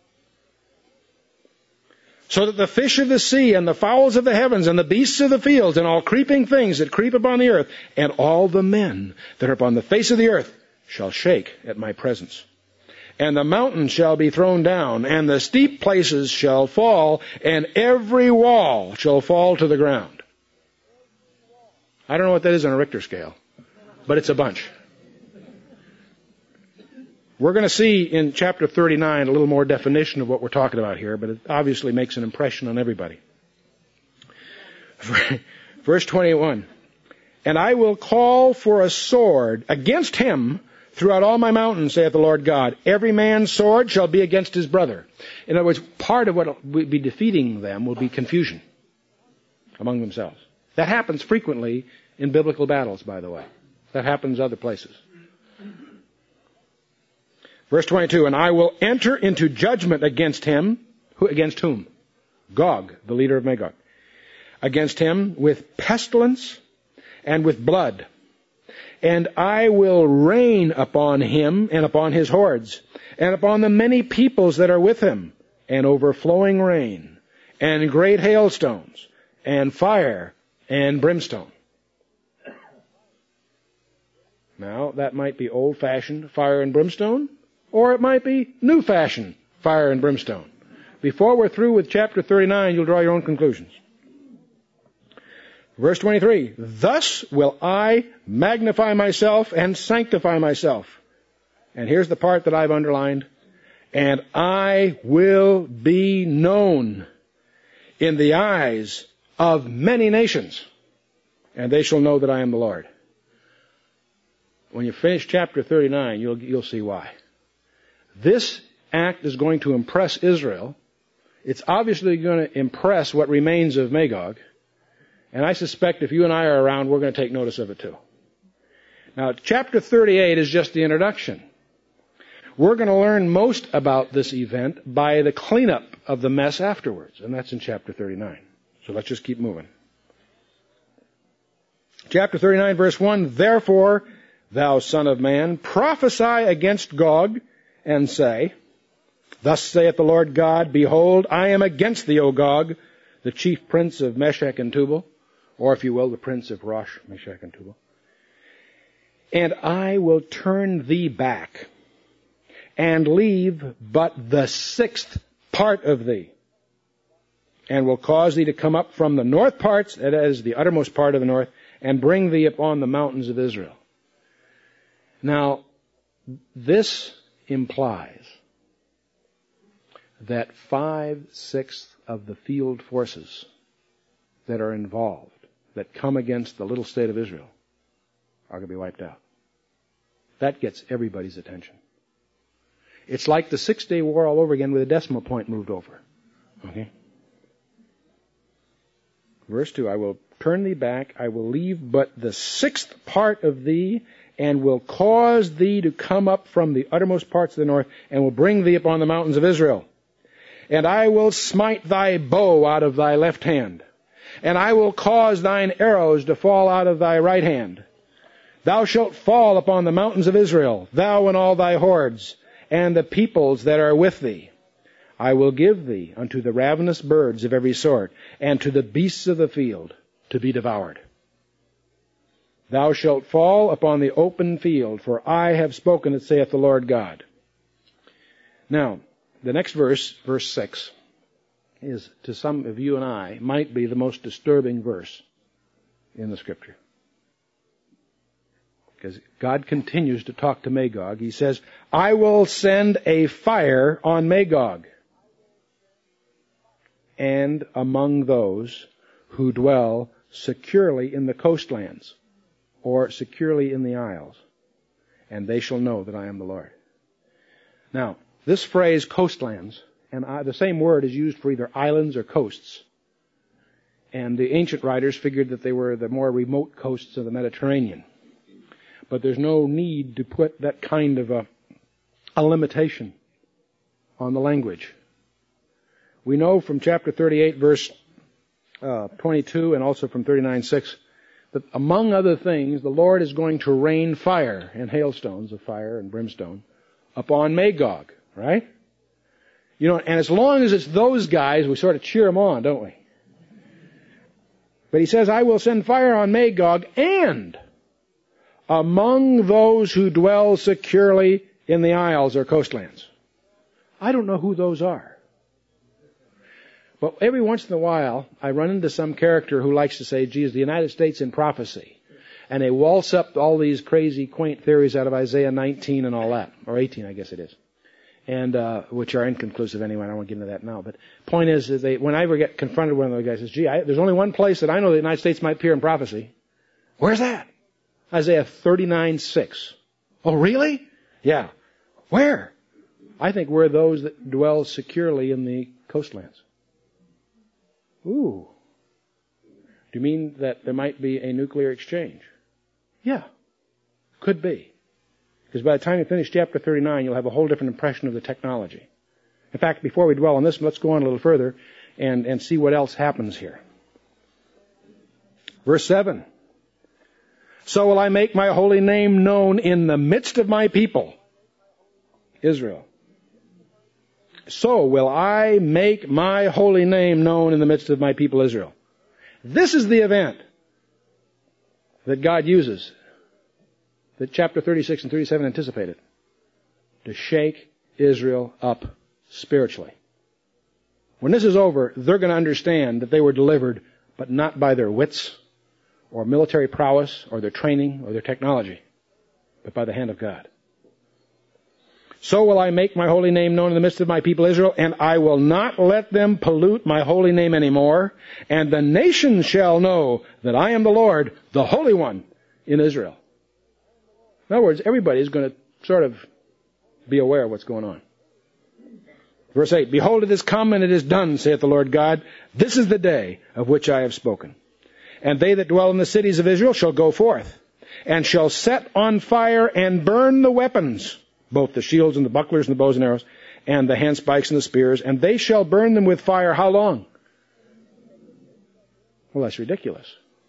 So that the fish of the sea and the fowls of the heavens and the beasts of the fields and all creeping things that creep upon the earth and all the men that are upon the face of the earth shall shake at my presence. And the mountains shall be thrown down, and the steep places shall fall, and every wall shall fall to the ground. I don't know what that is on a Richter scale, but it's a bunch. We're going to see in chapter 39 a little more definition of what we're talking about here, but it obviously makes an impression on everybody. Verse 21. And I will call for a sword against him throughout all my mountains, saith the Lord God. Every man's sword shall be against his brother. In other words, part of what will be defeating them will be confusion among themselves. That happens frequently in biblical battles, by the way. That happens other places. Verse 22, and I will enter into judgment against him. Against whom? Gog, the leader of Magog. Against him with pestilence and with blood. And I will rain upon him and upon his hordes, and upon the many peoples that are with him, and overflowing rain, and great hailstones, and fire, and brimstone. Now, that might be old-fashioned fire and brimstone, or it might be new-fashioned fire and brimstone. Before we're through with chapter 39, you'll draw your own conclusions. Verse 23, thus will I magnify myself and sanctify myself. And here's the part that I've underlined. And I will be known in the eyes of many nations, and they shall know that I am the Lord. When you finish chapter 39, you'll see why. This act is going to impress Israel. It's obviously going to impress what remains of Magog. And I suspect if you and I are around, we're going to take notice of it too. Now, chapter 38 is just the introduction. We're going to learn most about this event by the cleanup of the mess afterwards, and that's in chapter 39. So let's just keep moving. Chapter 39, verse 1, therefore, thou son of man, prophesy against Gog, and say, thus saith the Lord God, behold, I am against thee, O Gog, the chief prince of Meshech and Tubal, or if you will, the prince of Rosh, Meshech and Tubal. And I will turn thee back, and leave but the 6th part of thee, and will cause thee to come up from the north parts, that is, the uttermost part of the north, and bring thee upon the mountains of Israel. Now, this implies that 5/6 of the field forces that are involved, that come against the little state of Israel, are going to be wiped out. That gets everybody's attention. It's like the 6-day war all over again with a decimal point moved over. Okay? Verse 2, I will turn thee back, I will leave but the 6th part of thee, and will cause thee to come up from the uttermost parts of the north, and will bring thee upon the mountains of Israel. And I will smite thy bow out of thy left hand, and I will cause thine arrows to fall out of thy right hand. Thou shalt fall upon the mountains of Israel, thou and all thy hordes, and the peoples that are with thee. I will give thee unto the ravenous birds of every sort, and to the beasts of the field to be devoured. Thou shalt fall upon the open field, for I have spoken it, saith the Lord God. Now, the next verse, verse 6, is, to some of you and I, might be the most disturbing verse in the Scripture. Because God continues to talk to Magog. He says, I will send a fire on Magog and among those who dwell securely in the coastlands or securely in the isles, and they shall know that I am the Lord. Now, this phrase, coastlands, and the same word is used for either islands or coasts. And the ancient writers figured that they were the more remote coasts of the Mediterranean. But there's no need to put that kind of a limitation on the language. We know from chapter 38, verse 22, and also from 39:6, that among other things, the Lord is going to rain fire and hailstones of fire and brimstone upon Magog, right? You know, and as long as it's those guys, we sort of cheer them on, don't we? But he says, I will send fire on Magog and among those who dwell securely in the isles or coastlands. I don't know who those are. But every once in a while, I run into some character who likes to say, geez, the United States in prophecy. And they waltz up all these crazy, quaint theories out of Isaiah 19 and all that. Or 18, I guess it is. And, which are inconclusive anyway. I don't want to get into that now. But point is, that when I ever get confronted with one of those guys, says, gee, there's only one place that I know the United States might appear in prophecy. Where's that? Isaiah 39:6. Oh, really? Yeah. Where? I think we're those that dwell securely in the coastlands. Ooh. Do you mean that there might be a nuclear exchange? Yeah. Could be. Because by the time you finish chapter 39, you'll have a whole different impression of the technology. In fact, before we dwell on this, let's go on a little further and see what else happens here. Verse 7. So will I make my holy name known in the midst of my people, Israel. So will I make my holy name known in the midst of my people, Israel. This is the event that God uses, that chapter 36 and 37 anticipated, to shake Israel up spiritually. When this is over, they're going to understand that they were delivered, but not by their wits, or military prowess, or their training, or their technology, but by the hand of God. So will I make my holy name known in the midst of my people Israel, and I will not let them pollute my holy name anymore, and the nations shall know that I am the Lord, the Holy One in Israel. In other words, everybody is going to sort of be aware of what's going on. Verse 8, Behold, it is come and it is done, saith the Lord God. This is the day of which I have spoken. And they that dwell in the cities of Israel shall go forth, and shall set on fire and burn the weapons, both the shields and the bucklers and the bows and arrows, and the handspikes and the spears, and they shall burn them with fire. How long? Well, that's ridiculous.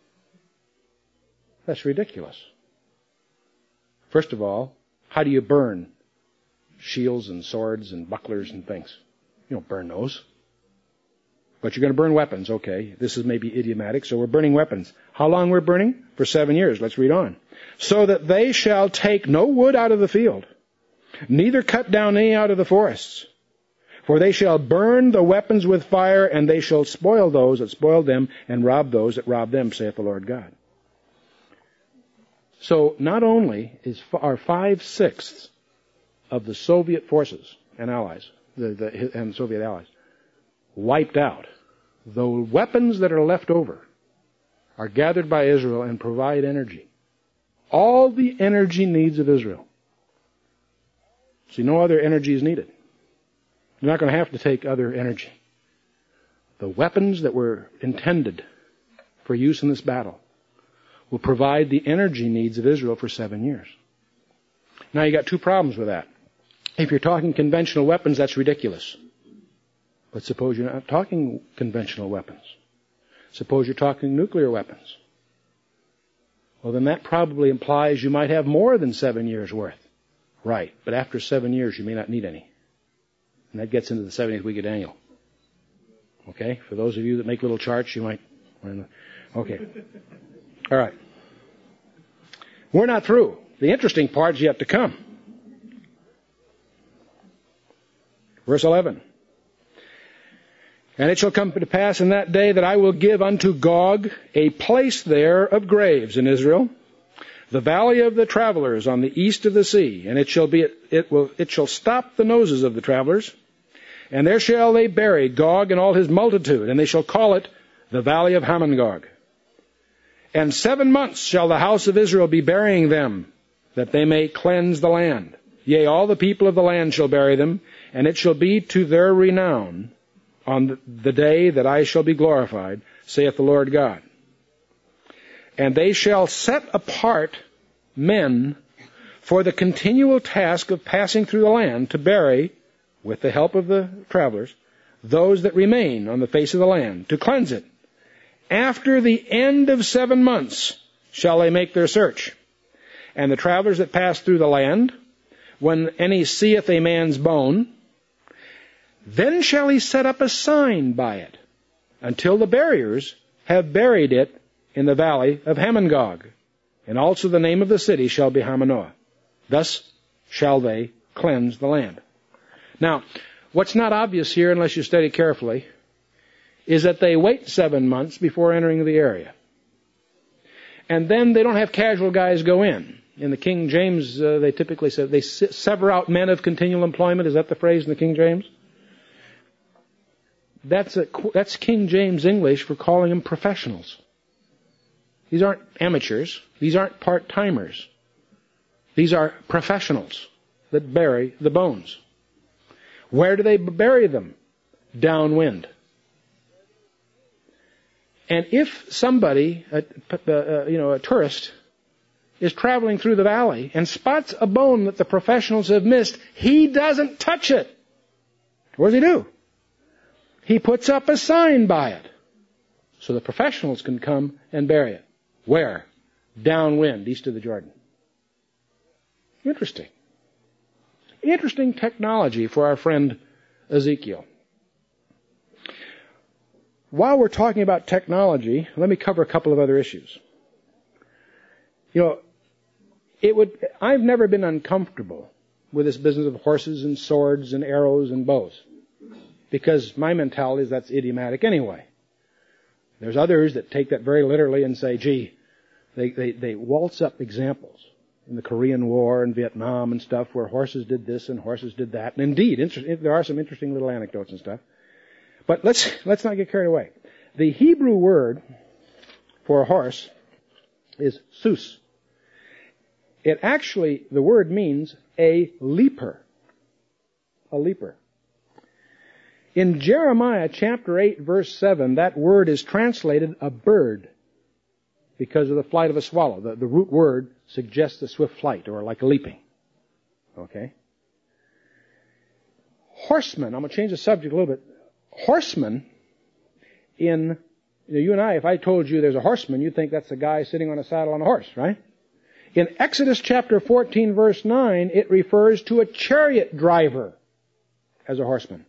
That's ridiculous. First of all, how do you burn shields and swords and bucklers and things? You don't burn those. But you're going to burn weapons. Okay, this is maybe idiomatic, so we're burning weapons. How long we're burning? For 7 years. Let's read on. So that they shall take no wood out of the field, neither cut down any out of the forests. For they shall burn the weapons with fire, and they shall spoil those that spoiled them, and rob those that robbed them, saith the Lord God. So not only are 5/6 of the Soviet forces and allies, and Soviet allies, wiped out, the weapons that are left over are gathered by Israel and provide energy. All the energy needs of Israel. See, no other energy is needed. You're not going to have to take other energy. The weapons that were intended for use in this battle will provide the energy needs of Israel for 7 years. Now, you got two problems with that. If you're talking conventional weapons, that's ridiculous. But suppose you're not talking conventional weapons. Suppose you're talking nuclear weapons. Well, then that probably implies you might have more than 7 years' worth. Right. But after 7 years, you may not need any. And that gets into the 70th week of Daniel. Okay? For those of you that make little charts, you might... Okay. All right. We're not through. The interesting part's yet to come. Verse 11. And it shall come to pass in that day that I will give unto Gog a place there of graves in Israel, the valley of the travelers on the east of the sea, and it shall stop the noses of the travelers, and there shall they bury Gog and all his multitude, and they shall call it the valley of Hamon-Gog. And 7 months shall the house of Israel be burying them, that they may cleanse the land. Yea, all the people of the land shall bury them, and it shall be to their renown on the day that I shall be glorified, saith the Lord God. And they shall set apart men for the continual task of passing through the land to bury, with the help of the travelers, those that remain on the face of the land, to cleanse it. After the end of 7 months shall they make their search. And the travelers that pass through the land, when any seeth a man's bone, then shall he set up a sign by it, until the buriers have buried it in the valley of Hamon-Gog. And also the name of the city shall be Hamanoah. Thus shall they cleanse the land. Now, what's not obvious here, unless you study carefully, is that they wait 7 months before entering the area. And then they don't have casual guys go in. In the King James, they typically say they sever out men of continual employment. Is that the phrase in the King James? That's King James English for calling them professionals. These aren't amateurs. These aren't part-timers. These are professionals that bury the bones. Where do they bury them? Downwind. And if somebody, a tourist, is traveling through the valley and spots a bone that the professionals have missed, he doesn't touch it. What does he do? He puts up a sign by it so the professionals can come and bury it. Where? Downwind, east of the Jordan. Interesting. Interesting technology for our friend Ezekiel. While we're talking about technology, let me cover a couple of other issues. I've never been uncomfortable with this business of horses and swords and arrows and bows, because my mentality is that's idiomatic anyway. There's others that take that very literally and say, gee, they waltz up examples in the Korean War and Vietnam and stuff where horses did this and horses did that. And indeed, there are some interesting little anecdotes and stuff. But let's not get carried away. The Hebrew word for a horse is sus. The word means a leaper. A leaper. In Jeremiah chapter 8, verse 7, that word is translated a bird because of the flight of a swallow. The root word suggests a swift flight or like leaping. Okay? Horsemen, I'm going to change the subject a little bit. Horsemen, you and I, if I told you there's a horseman, you'd think that's a guy sitting on a saddle on a horse, right? In Exodus chapter 14, verse 9, it refers to a chariot driver as a horseman.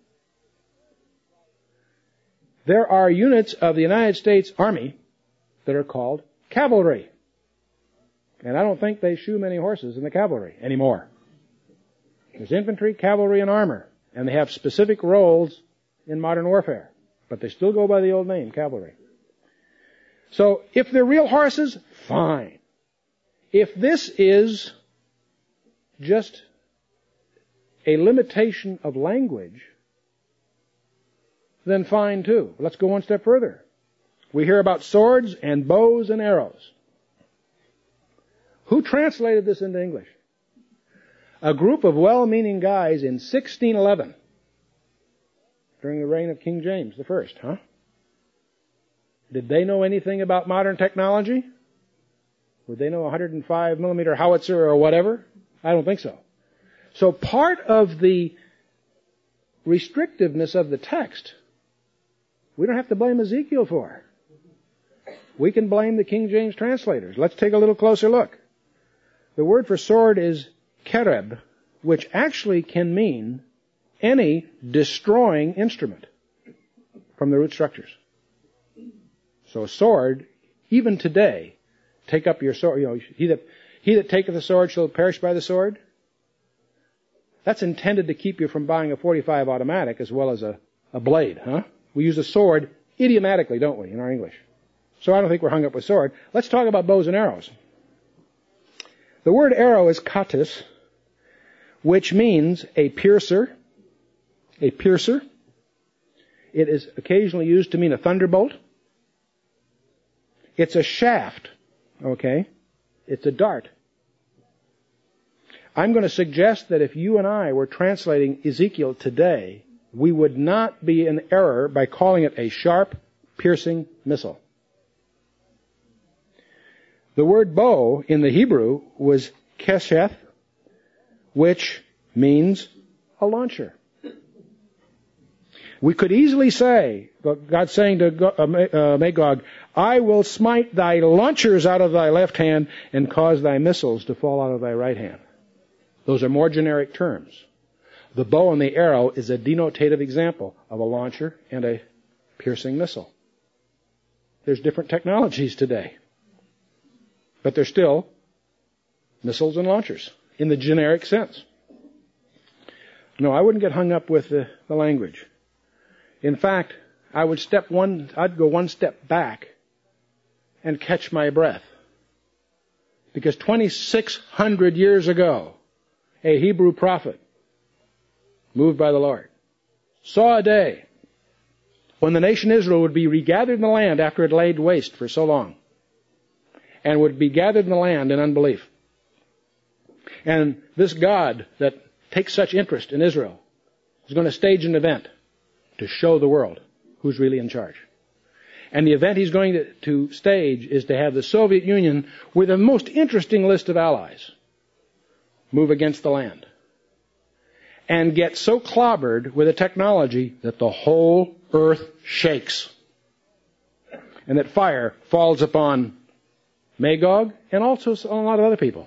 There are units of the United States Army that are called cavalry. And I don't think they shoe many horses in the cavalry anymore. There's infantry, cavalry, and armor. And they have specific roles in modern warfare. But they still go by the old name, cavalry. So, if they're real horses, fine. If this is just a limitation of language, then fine too. Let's go one step further. We hear about swords and bows and arrows. Who translated this into English? A group of well-meaning guys in 1611, during the reign of King James I, huh? Did they know anything about modern technology? Would they know a 105 millimeter howitzer or whatever? I don't think so. So part of the restrictiveness of the text, we don't have to blame Ezekiel for. We can blame the King James translators. Let's take a little closer look. The word for sword is kereb, which actually can mean any destroying instrument from the root structures. So a sword, even today, take up your sword. You know, he that taketh the sword shall perish by the sword. That's intended to keep you from buying a .45 automatic as well as a blade, huh? We use a sword idiomatically, don't we, in our English? So I don't think we're hung up with sword. Let's talk about bows and arrows. The word arrow is katis, which means a piercer. A piercer. It is occasionally used to mean a thunderbolt. It's a shaft, okay? It's a dart. I'm going to suggest that if you and I were translating Ezekiel today, we would not be in error by calling it a sharp, piercing missile. The word bow in the Hebrew was kesheth, which means a launcher. We could easily say, God's saying to Magog, I will smite thy launchers out of thy left hand and cause thy missiles to fall out of thy right hand. Those are more generic terms. The bow and the arrow is a denotative example of a launcher and a piercing missile. There's different technologies today, but they're still missiles and launchers in the generic sense. No, I wouldn't get hung up with the language. In fact, I'd go one step back and catch my breath. Because 2,600 years ago, a Hebrew prophet, moved by the Lord, saw a day when the nation Israel would be regathered in the land after it laid waste for so long, and would be gathered in the land in unbelief. And this God that takes such interest in Israel is going to stage an event to show the world who's really in charge. And the event he's going to stage is to have the Soviet Union, with a most interesting list of allies, move against the land and get so clobbered with the technology that the whole earth shakes and that fire falls upon Magog and also a lot of other people.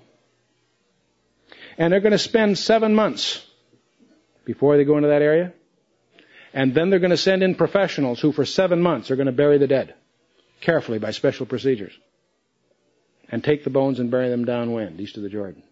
And they're going to spend 7 months before they go into that area. And then they're going to send in professionals who for 7 months are going to bury the dead carefully by special procedures and take the bones and bury them downwind east of the Jordan.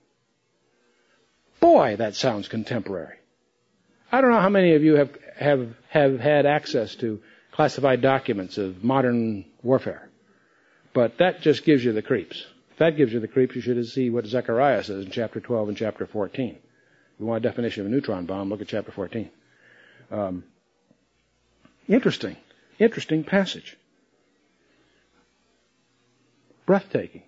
Boy, that sounds contemporary. I don't know how many of you have had access to classified documents of modern warfare, but that just gives you the creeps. If that gives you the creeps, you should see what Zechariah says in chapter 12 and chapter 14. If you want a definition of a neutron bomb, look at chapter 14. Interesting passage. Breathtaking.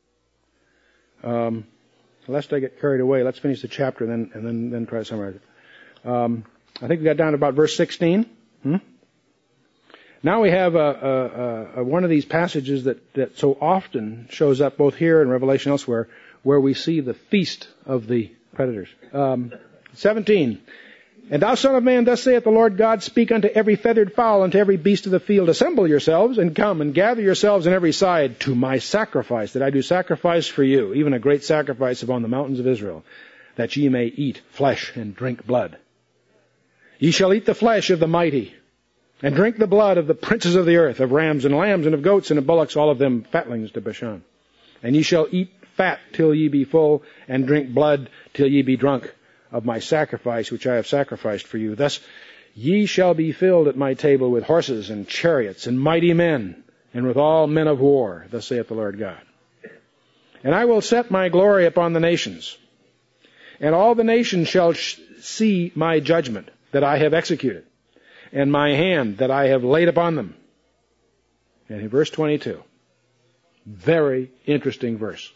Lest I get carried away, let's finish the chapter and then try to summarize it. I think we got down to about verse 16. Now we have one of these passages that so often shows up both here and Revelation elsewhere, where we see the feast of the predators. 17. And thou, son of man, thus saith the Lord God, speak unto every feathered fowl and to every beast of the field, assemble yourselves and come and gather yourselves on every side to my sacrifice, that I do sacrifice for you, even a great sacrifice upon the mountains of Israel, that ye may eat flesh and drink blood. Ye shall eat the flesh of the mighty, and drink the blood of the princes of the earth, of rams and lambs and of goats and of bullocks, all of them fatlings to Bashan. And ye shall eat fat till ye be full, and drink blood till ye be drunk of my sacrifice which I have sacrificed for you. Thus ye shall be filled at my table with horses and chariots and mighty men, and with all men of war, thus saith the Lord God. And I will set my glory upon the nations, and all the nations shall see my judgment that I have executed, and my hand that I have laid upon them. And in verse 22, very interesting verse.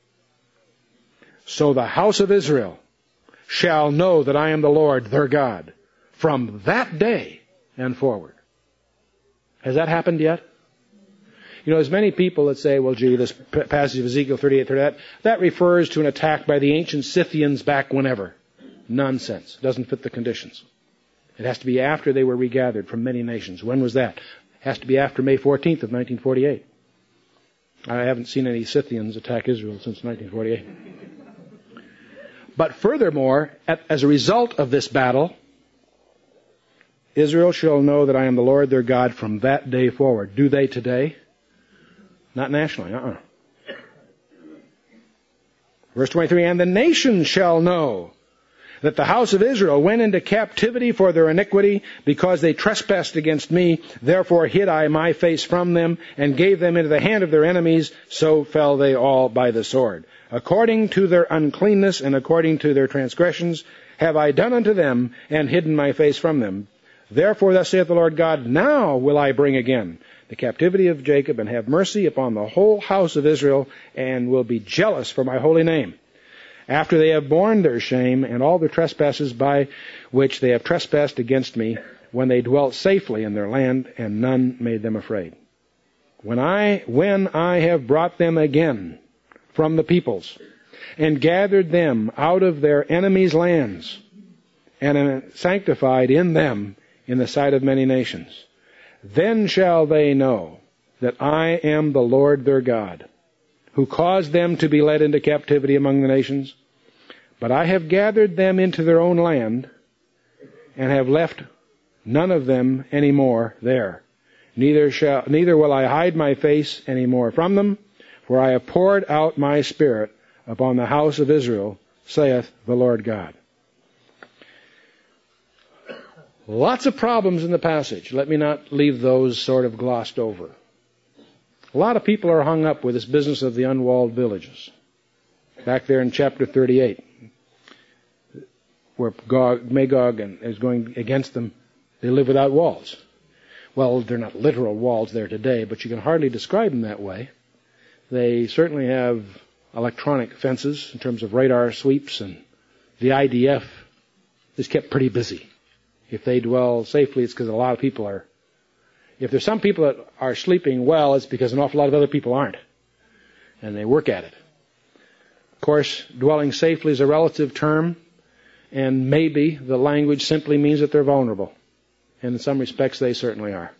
So the house of Israel shall know that I am the Lord their God from that day and forward. Has that happened yet? You know, there's many people that say, well, gee, this passage of Ezekiel 38, that refers to an attack by the ancient Scythians back whenever. Nonsense. Doesn't fit the conditions. It has to be after they were regathered from many nations. When was that? It has to be after May 14th of 1948. I haven't seen any Scythians attack Israel since 1948. But furthermore, as a result of this battle, Israel shall know that I am the Lord their God from that day forward. Do they today? Not nationally, Verse 23, and the nations shall know that the house of Israel went into captivity for their iniquity, because they trespassed against me. Therefore hid I my face from them, and gave them into the hand of their enemies. So fell they all by the sword. According to their uncleanness and according to their transgressions have I done unto them, and hidden my face from them. Therefore thus saith the Lord God, now will I bring again the captivity of Jacob, and have mercy upon the whole house of Israel, and will be jealous for my holy name. After they have borne their shame and all their trespasses by which they have trespassed against me, when they dwelt safely in their land, and none made them afraid. When I have brought them again from the peoples, and gathered them out of their enemies' lands, and am sanctified in them in the sight of many nations, then shall they know that I am the Lord their God, who caused them to be led into captivity among the nations. But I have gathered them into their own land, and have left none of them any more there. Neither will I hide my face any more from them, for I have poured out my Spirit upon the house of Israel, saith the Lord God. Lots of problems in the passage. Let me not leave those sort of glossed over. A lot of people are hung up with this business of the unwalled villages. Back there in chapter 38, where Magog is going against them, they live without walls. Well, they're not literal walls there today, but you can hardly describe them that way. They certainly have electronic fences in terms of radar sweeps, and the IDF is kept pretty busy. If they dwell safely, it's because a lot of people are. If there's some people that are sleeping well, it's because an awful lot of other people aren't. And they work at it. Of course, dwelling safely is a relative term, and maybe the language simply means that they're vulnerable. And in some respects, they certainly are.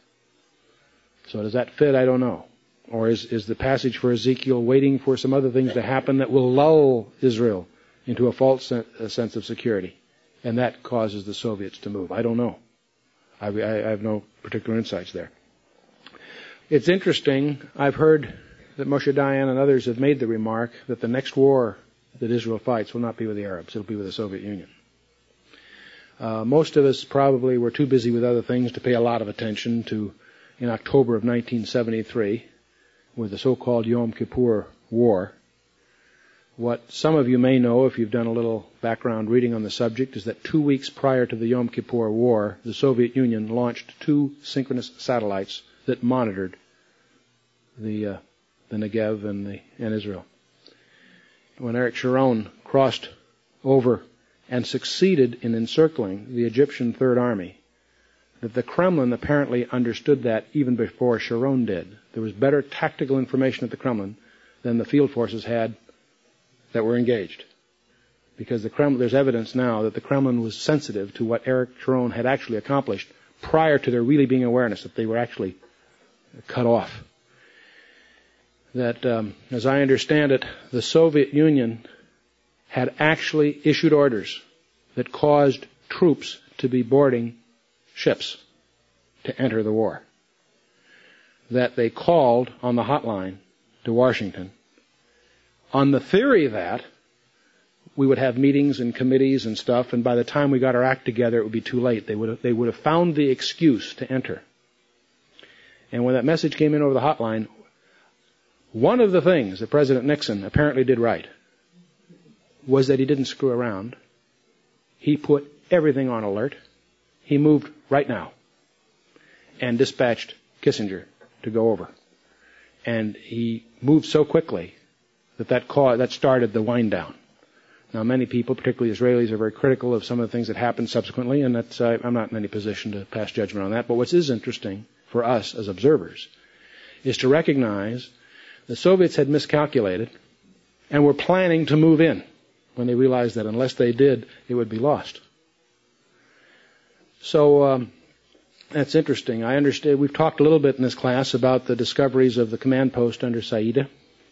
So does that fit? I don't know. Or is the passage for Ezekiel waiting for some other things to happen that will lull Israel into a false sense of security? And that causes the Soviets to move. I don't know. I have no particular insights there. It's interesting. I've heard that Moshe Dayan and others have made the remark that the next war that Israel fights will not be with the Arabs. It'll be with the Soviet Union. Most of us probably were too busy with other things to pay a lot of attention to, in October of 1973, with the so-called Yom Kippur War. What some of you may know, if you've done a little background reading on the subject, is that 2 weeks prior to the Yom Kippur War, the Soviet Union launched 2 synchronous satellites that monitored the Negev and Israel. When Eric Sharon crossed over and succeeded in encircling the Egyptian Third Army, that the Kremlin apparently understood that even before Sharon did. There was better tactical information at the Kremlin than the field forces had that were engaged. Because there's evidence now that the Kremlin was sensitive to what Eric Sharon had actually accomplished prior to there really being awareness that they were actually cut off. That, as I understand it, the Soviet Union had actually issued orders that caused troops to be boarding ships to enter the war. That they called on the hotline to Washington on the theory that we would have meetings and committees and stuff, and by the time we got our act together, it would be too late. They would have found the excuse to enter. And when that message came in over the hotline, one of the things that President Nixon apparently did right was that he didn't screw around. He put everything on alert. He moved right now and dispatched Kissinger to go over. And he moved so quickly that started the wind down. Now, many people, particularly Israelis, are very critical of some of the things that happened subsequently, and I'm not in any position to pass judgment on that. But what is interesting for us as observers is to recognize the Soviets had miscalculated and were planning to move in when they realized that unless they did, it would be lost. So that's interesting. I understand. We've talked a little bit in this class about the discoveries of the command post under Saida.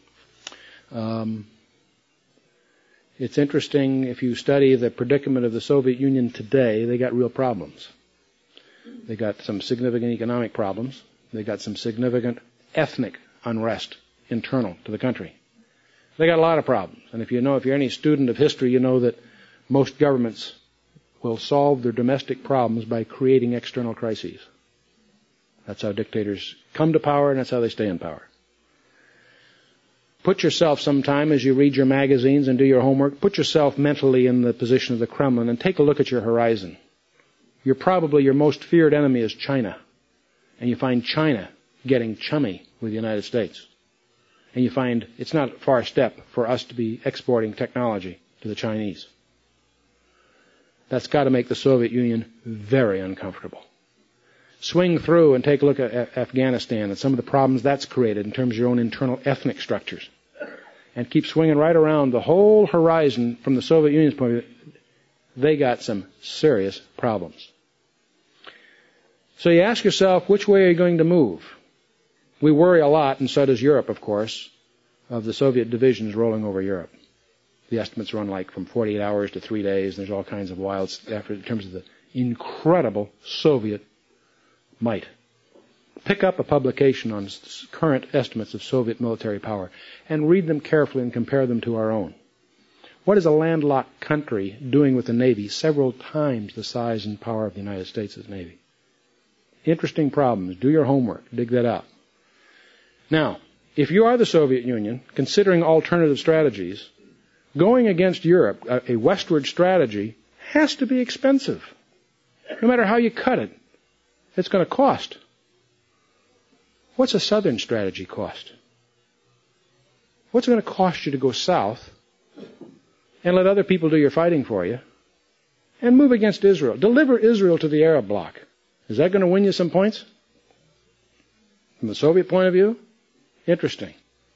It's interesting, if you study the predicament of the Soviet Union today, they got real problems. They got some significant economic problems. They got some significant ethnic unrest internal to the country. They got a lot of problems. And if you're any student of history, you know that most governments will solve their domestic problems by creating external crises. That's how dictators come to power, and that's how they stay in power. Put yourself sometime, as you read your magazines and do your homework, put yourself mentally in the position of the Kremlin and take a look at your horizon. Your most feared enemy is China. And you find China getting chummy with the United States. And you find it's not a far step for us to be exporting technology to the Chinese. That's got to make the Soviet Union very uncomfortable. Swing through and take a look at Afghanistan and some of the problems that's created in terms of your own internal ethnic structures. And keep swinging right around the whole horizon from the Soviet Union's point of view. They got some serious problems. So you ask yourself, which way are you going to move? We worry a lot, and so does Europe, of course, of the Soviet divisions rolling over Europe. The estimates run like from 48 hours to 3 days, and there's all kinds of wild stuff in terms of the incredible Soviet might. Pick up a publication on current estimates of Soviet military power and read them carefully and compare them to our own. What is a landlocked country doing with a Navy several times the size and power of the United States' Navy? Interesting problems. Do your homework. Dig that out. Now, if you are the Soviet Union, considering alternative strategies, going against Europe, a westward strategy, has to be expensive. No matter how you cut it, it's going to cost. What's a southern strategy cost? What's it going to cost you to go south and let other people do your fighting for you and move against Israel? Deliver Israel to the Arab bloc. Is that going to win you some points? From the Soviet point of view? Interesting.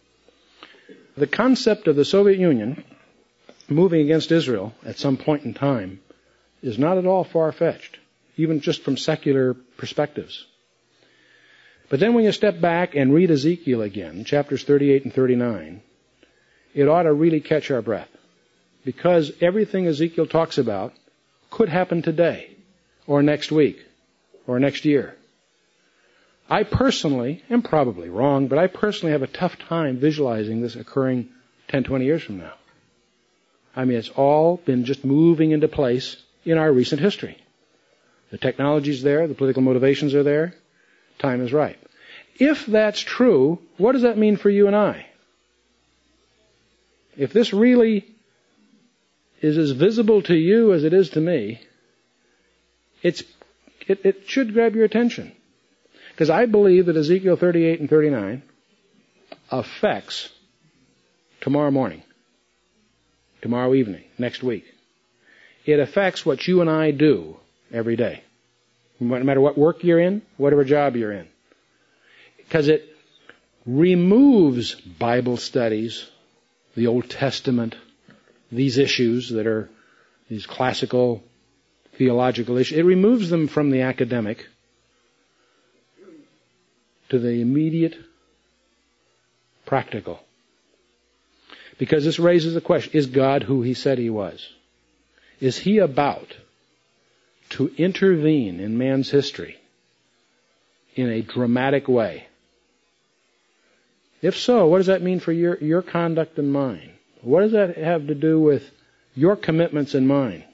The concept of the Soviet Union moving against Israel at some point in time is not at all far-fetched, even just from secular perspectives. But then when you step back and read Ezekiel again, chapters 38 and 39, it ought to really catch our breath. Because everything Ezekiel talks about could happen today, or next week, or next year. I personally, am probably wrong, but I personally have a tough time visualizing this occurring 10, 20 years from now. I mean, it's all been just moving into place in our recent history. The technology's there, the political motivations are there, time is ripe. If that's true, what does that mean for you and I? If this really is as visible to you as it is to me, it should grab your attention. Because I believe that Ezekiel 38 and 39 affects tomorrow morning, tomorrow evening, next week. It affects what you and I do every day. No matter what work you're in, whatever job you're in. Because it removes Bible studies, the Old Testament, these issues that are these classical theological issues. It removes them from the academic to the immediate practical. Because this raises the question, is God who He said He was? Is He about to intervene in man's history in a dramatic way? If so, what does that mean for your conduct and mine? What does that have to do with your commitments and mine?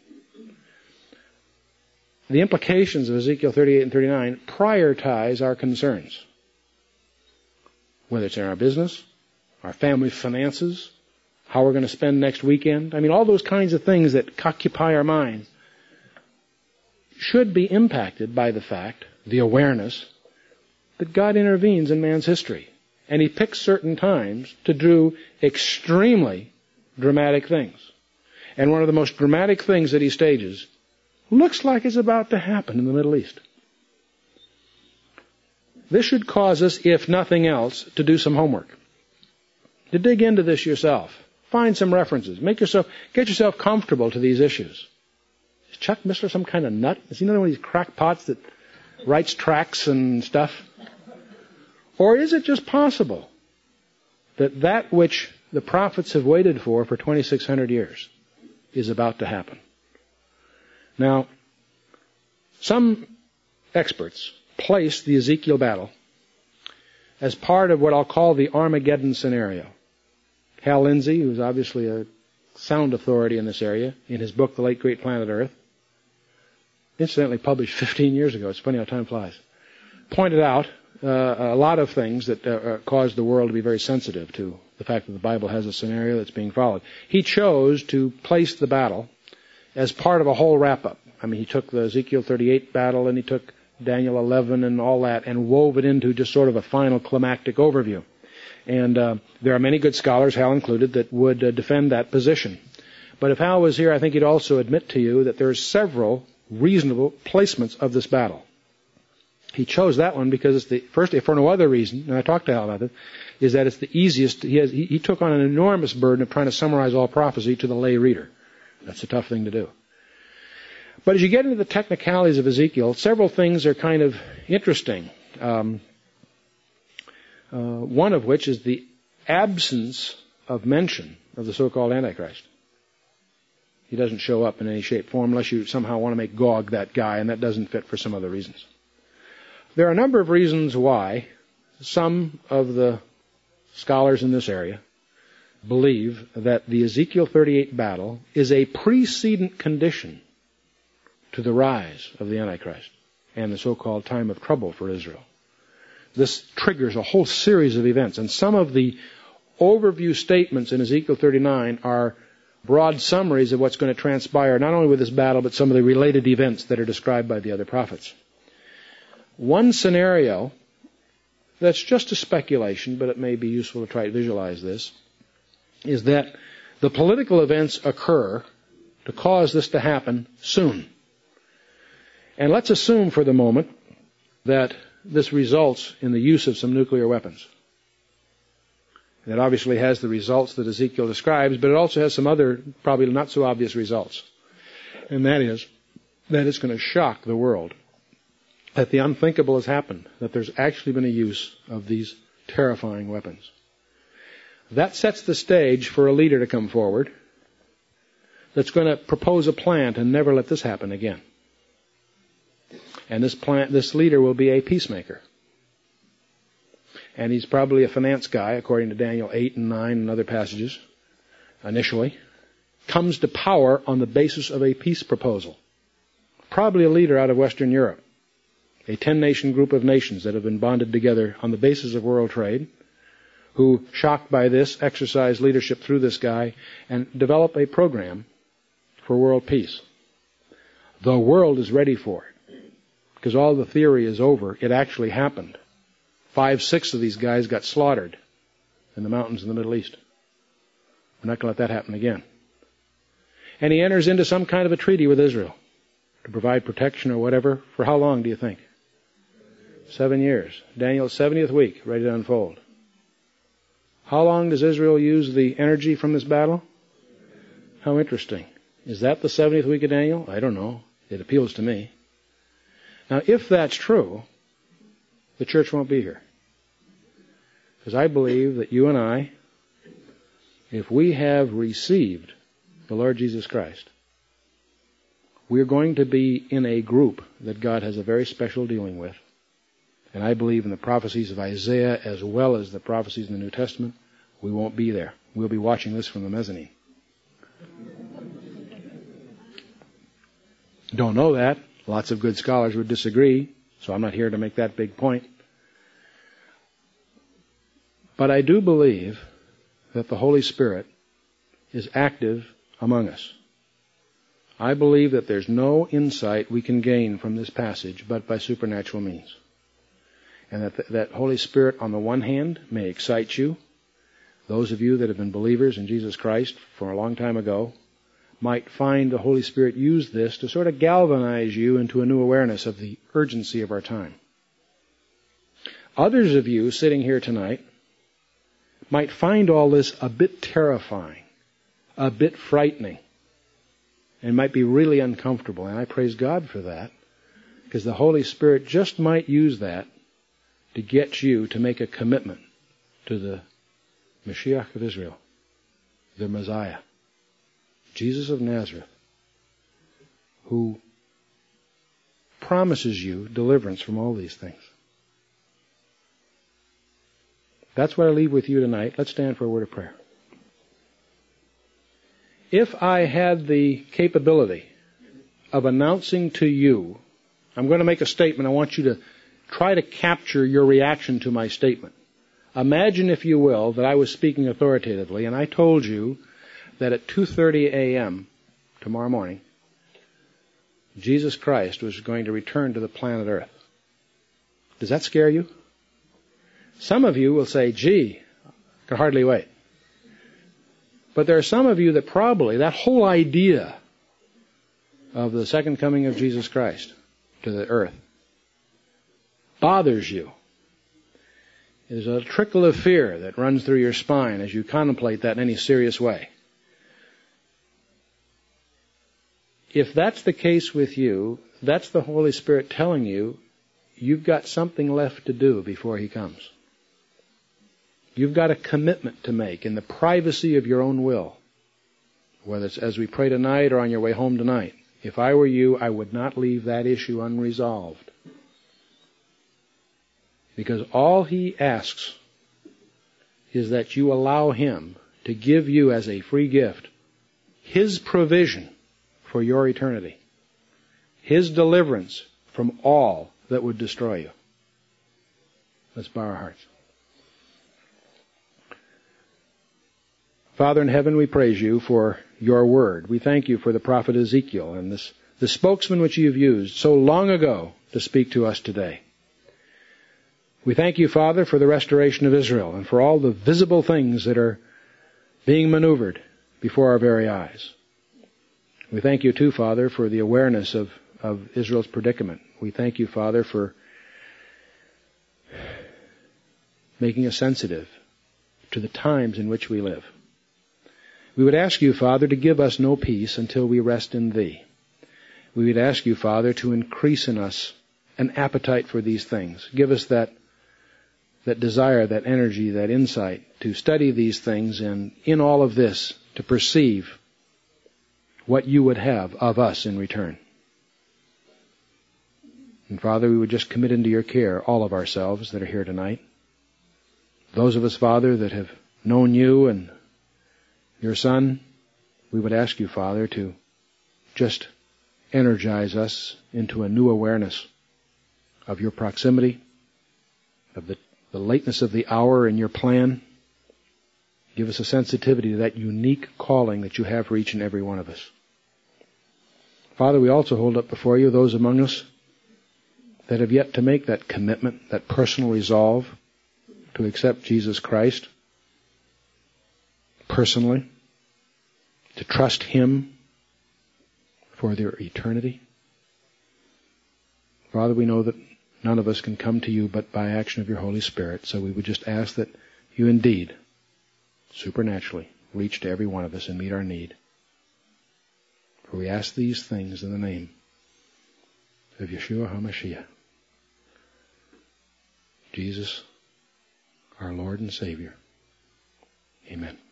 The implications of Ezekiel 38 and 39 prioritize our concerns. Whether it's in our business, our family finances, how we're going to spend next weekend. I mean, all those kinds of things that occupy our mind should be impacted by the fact, the awareness, that God intervenes in man's history. And He picks certain times to do extremely dramatic things. And one of the most dramatic things that He stages looks like it's about to happen in the Middle East. This should cause us, if nothing else, to do some homework. To dig into this yourself. Find some references. Get yourself comfortable to these issues. Chuck Missler some kind of nut? Is he another one of these crackpots that writes tracts and stuff? Or is it just possible that that which the prophets have waited for 2,600 years is about to happen? Now, some experts place the Ezekiel battle as part of what I'll call the Armageddon scenario. Hal Lindsey, who's obviously a sound authority in this area, in his book, The Late Great Planet Earth, incidentally published 15 years ago, it's funny how time flies, pointed out a lot of things that caused the world to be very sensitive to the fact that the Bible has a scenario that's being followed. He chose to place the battle as part of a whole wrap-up. I mean, he took the Ezekiel 38 battle and he took Daniel 11 and all that and wove it into just sort of a final climactic overview. And there are many good scholars, Hal included, that would defend that position. But if Hal was here, I think he'd also admit to you that there are several reasonable placements of this battle. He chose that one because it's the first, if for no other reason, and I talked to Hal about it, is that it's the easiest. He took on an enormous burden of trying to summarize all prophecy to the lay reader. That's a tough thing to do. But as you get into the technicalities of Ezekiel, several things are kind of interesting. One of which is the absence of mention of the so-called Antichrist. He doesn't show up in any shape, form, unless you somehow want to make Gog that guy, and that doesn't fit for some other reasons. There are a number of reasons why some of the scholars in this area believe that the Ezekiel 38 battle is a precedent condition to the rise of the Antichrist and the so-called time of trouble for Israel. This triggers a whole series of events, and some of the overview statements in Ezekiel 39 are broad summaries of what's going to transpire not only with this battle, but some of the related events that are described by the other prophets. One scenario that's just a speculation, but it may be useful to try to visualize this, is that the political events occur to cause this to happen soon. And let's assume for the moment that this results in the use of some nuclear weapons. That obviously has the results that Ezekiel describes, but it also has some other, probably not so obvious results. And that is that it's going to shock the world. That the unthinkable has happened. That there's actually been a use of these terrifying weapons. That sets the stage for a leader to come forward that's going to propose a plan to never let this happen again. And this leader will be a peacemaker. And he's probably a finance guy, according to Daniel 8 and 9 and other passages, initially. Comes to power on the basis of a peace proposal. Probably a leader out of Western Europe. A 10-nation group of nations that have been bonded together on the basis of world trade, who, shocked by this, exercise leadership through this guy and develop a program for world peace. The world is ready for it. Because all the theory is over. It actually happened. 5-6 of these guys got slaughtered in the mountains in the Middle East. We're not going to let that happen again. And he enters into some kind of a treaty with Israel to provide protection or whatever. For how long do you think? 7 years. Daniel's 70th week, ready to unfold. How long does Israel use the energy from this battle? How interesting. Is that the 70th week of Daniel? I don't know. It appeals to me. Now, if that's true, the church won't be here. Because I believe that you and I, if we have received the Lord Jesus Christ, we're going to be in a group that God has a very special dealing with. And I believe in the prophecies of Isaiah as well as the prophecies in the New Testament. We won't be there. We'll be watching this from the mezzanine. Don't know that. Lots of good scholars would disagree, so I'm not here to make that big point. But I do believe that the Holy Spirit is active among us. I believe that there's no insight we can gain from this passage but by supernatural means. And that Holy Spirit, on the one hand, may excite you. Those of you that have been believers in Jesus Christ from a long time ago might find the Holy Spirit use this to sort of galvanize you into a new awareness of the urgency of our time. Others of you sitting here tonight might find all this a bit terrifying, a bit frightening. and might be really uncomfortable. And I praise God for that, because the Holy Spirit just might use that to get you to make a commitment to the Mashiach of Israel, the Messiah, Jesus of Nazareth, who promises you deliverance from all these things. That's what I leave with you tonight. Let's stand for a word of prayer. If I had the capability of announcing to you, I'm going to make a statement. I want you to try to capture your reaction to my statement. Imagine, if you will, that I was speaking authoritatively and I told you that at 2:30 a.m. tomorrow morning, Jesus Christ was going to return to the planet Earth. Does that scare you? Some of you will say, gee, I can hardly wait. But there are some of you that probably, that whole idea of the second coming of Jesus Christ to the earth bothers you. There's a trickle of fear that runs through your spine as you contemplate that in any serious way. If that's the case with you, that's the Holy Spirit telling you you've got something left to do before He comes. You've got a commitment to make in the privacy of your own will, whether it's as we pray tonight or on your way home tonight. If I were you, I would not leave that issue unresolved. Because all He asks is that you allow Him to give you as a free gift His provision for your eternity, His deliverance from all that would destroy you. Let's bow our hearts. Father in heaven, we praise You for Your word. We thank You for the prophet Ezekiel and the spokesman which You have used so long ago to speak to us today. We thank You, Father, for the restoration of Israel and for all the visible things that are being maneuvered before our very eyes. We thank You, too, Father, for the awareness of Israel's predicament. We thank You, Father, for making us sensitive to the times in which we live. We would ask You, Father, to give us no peace until we rest in Thee. We would ask You, Father, to increase in us an appetite for these things. Give us that desire, that energy, that insight to study these things, and in all of this to perceive what You would have of us in return. And Father, we would just commit into Your care all of ourselves that are here tonight. Those of us, Father, that have known You and Your Son, we would ask You, Father, to just energize us into a new awareness of Your proximity, of the lateness of the hour in Your plan. Give us a sensitivity to that unique calling that You have for each and every one of us. Father, we also hold up before You those among us that have yet to make that commitment, that personal resolve to accept Jesus Christ personally, to trust Him for their eternity. Father, we know that none of us can come to You but by action of Your Holy Spirit, so we would just ask that You indeed, supernaturally, reach to every one of us and meet our need. For we ask these things in the name of Yeshua HaMashiach, Jesus, our Lord and Savior. Amen.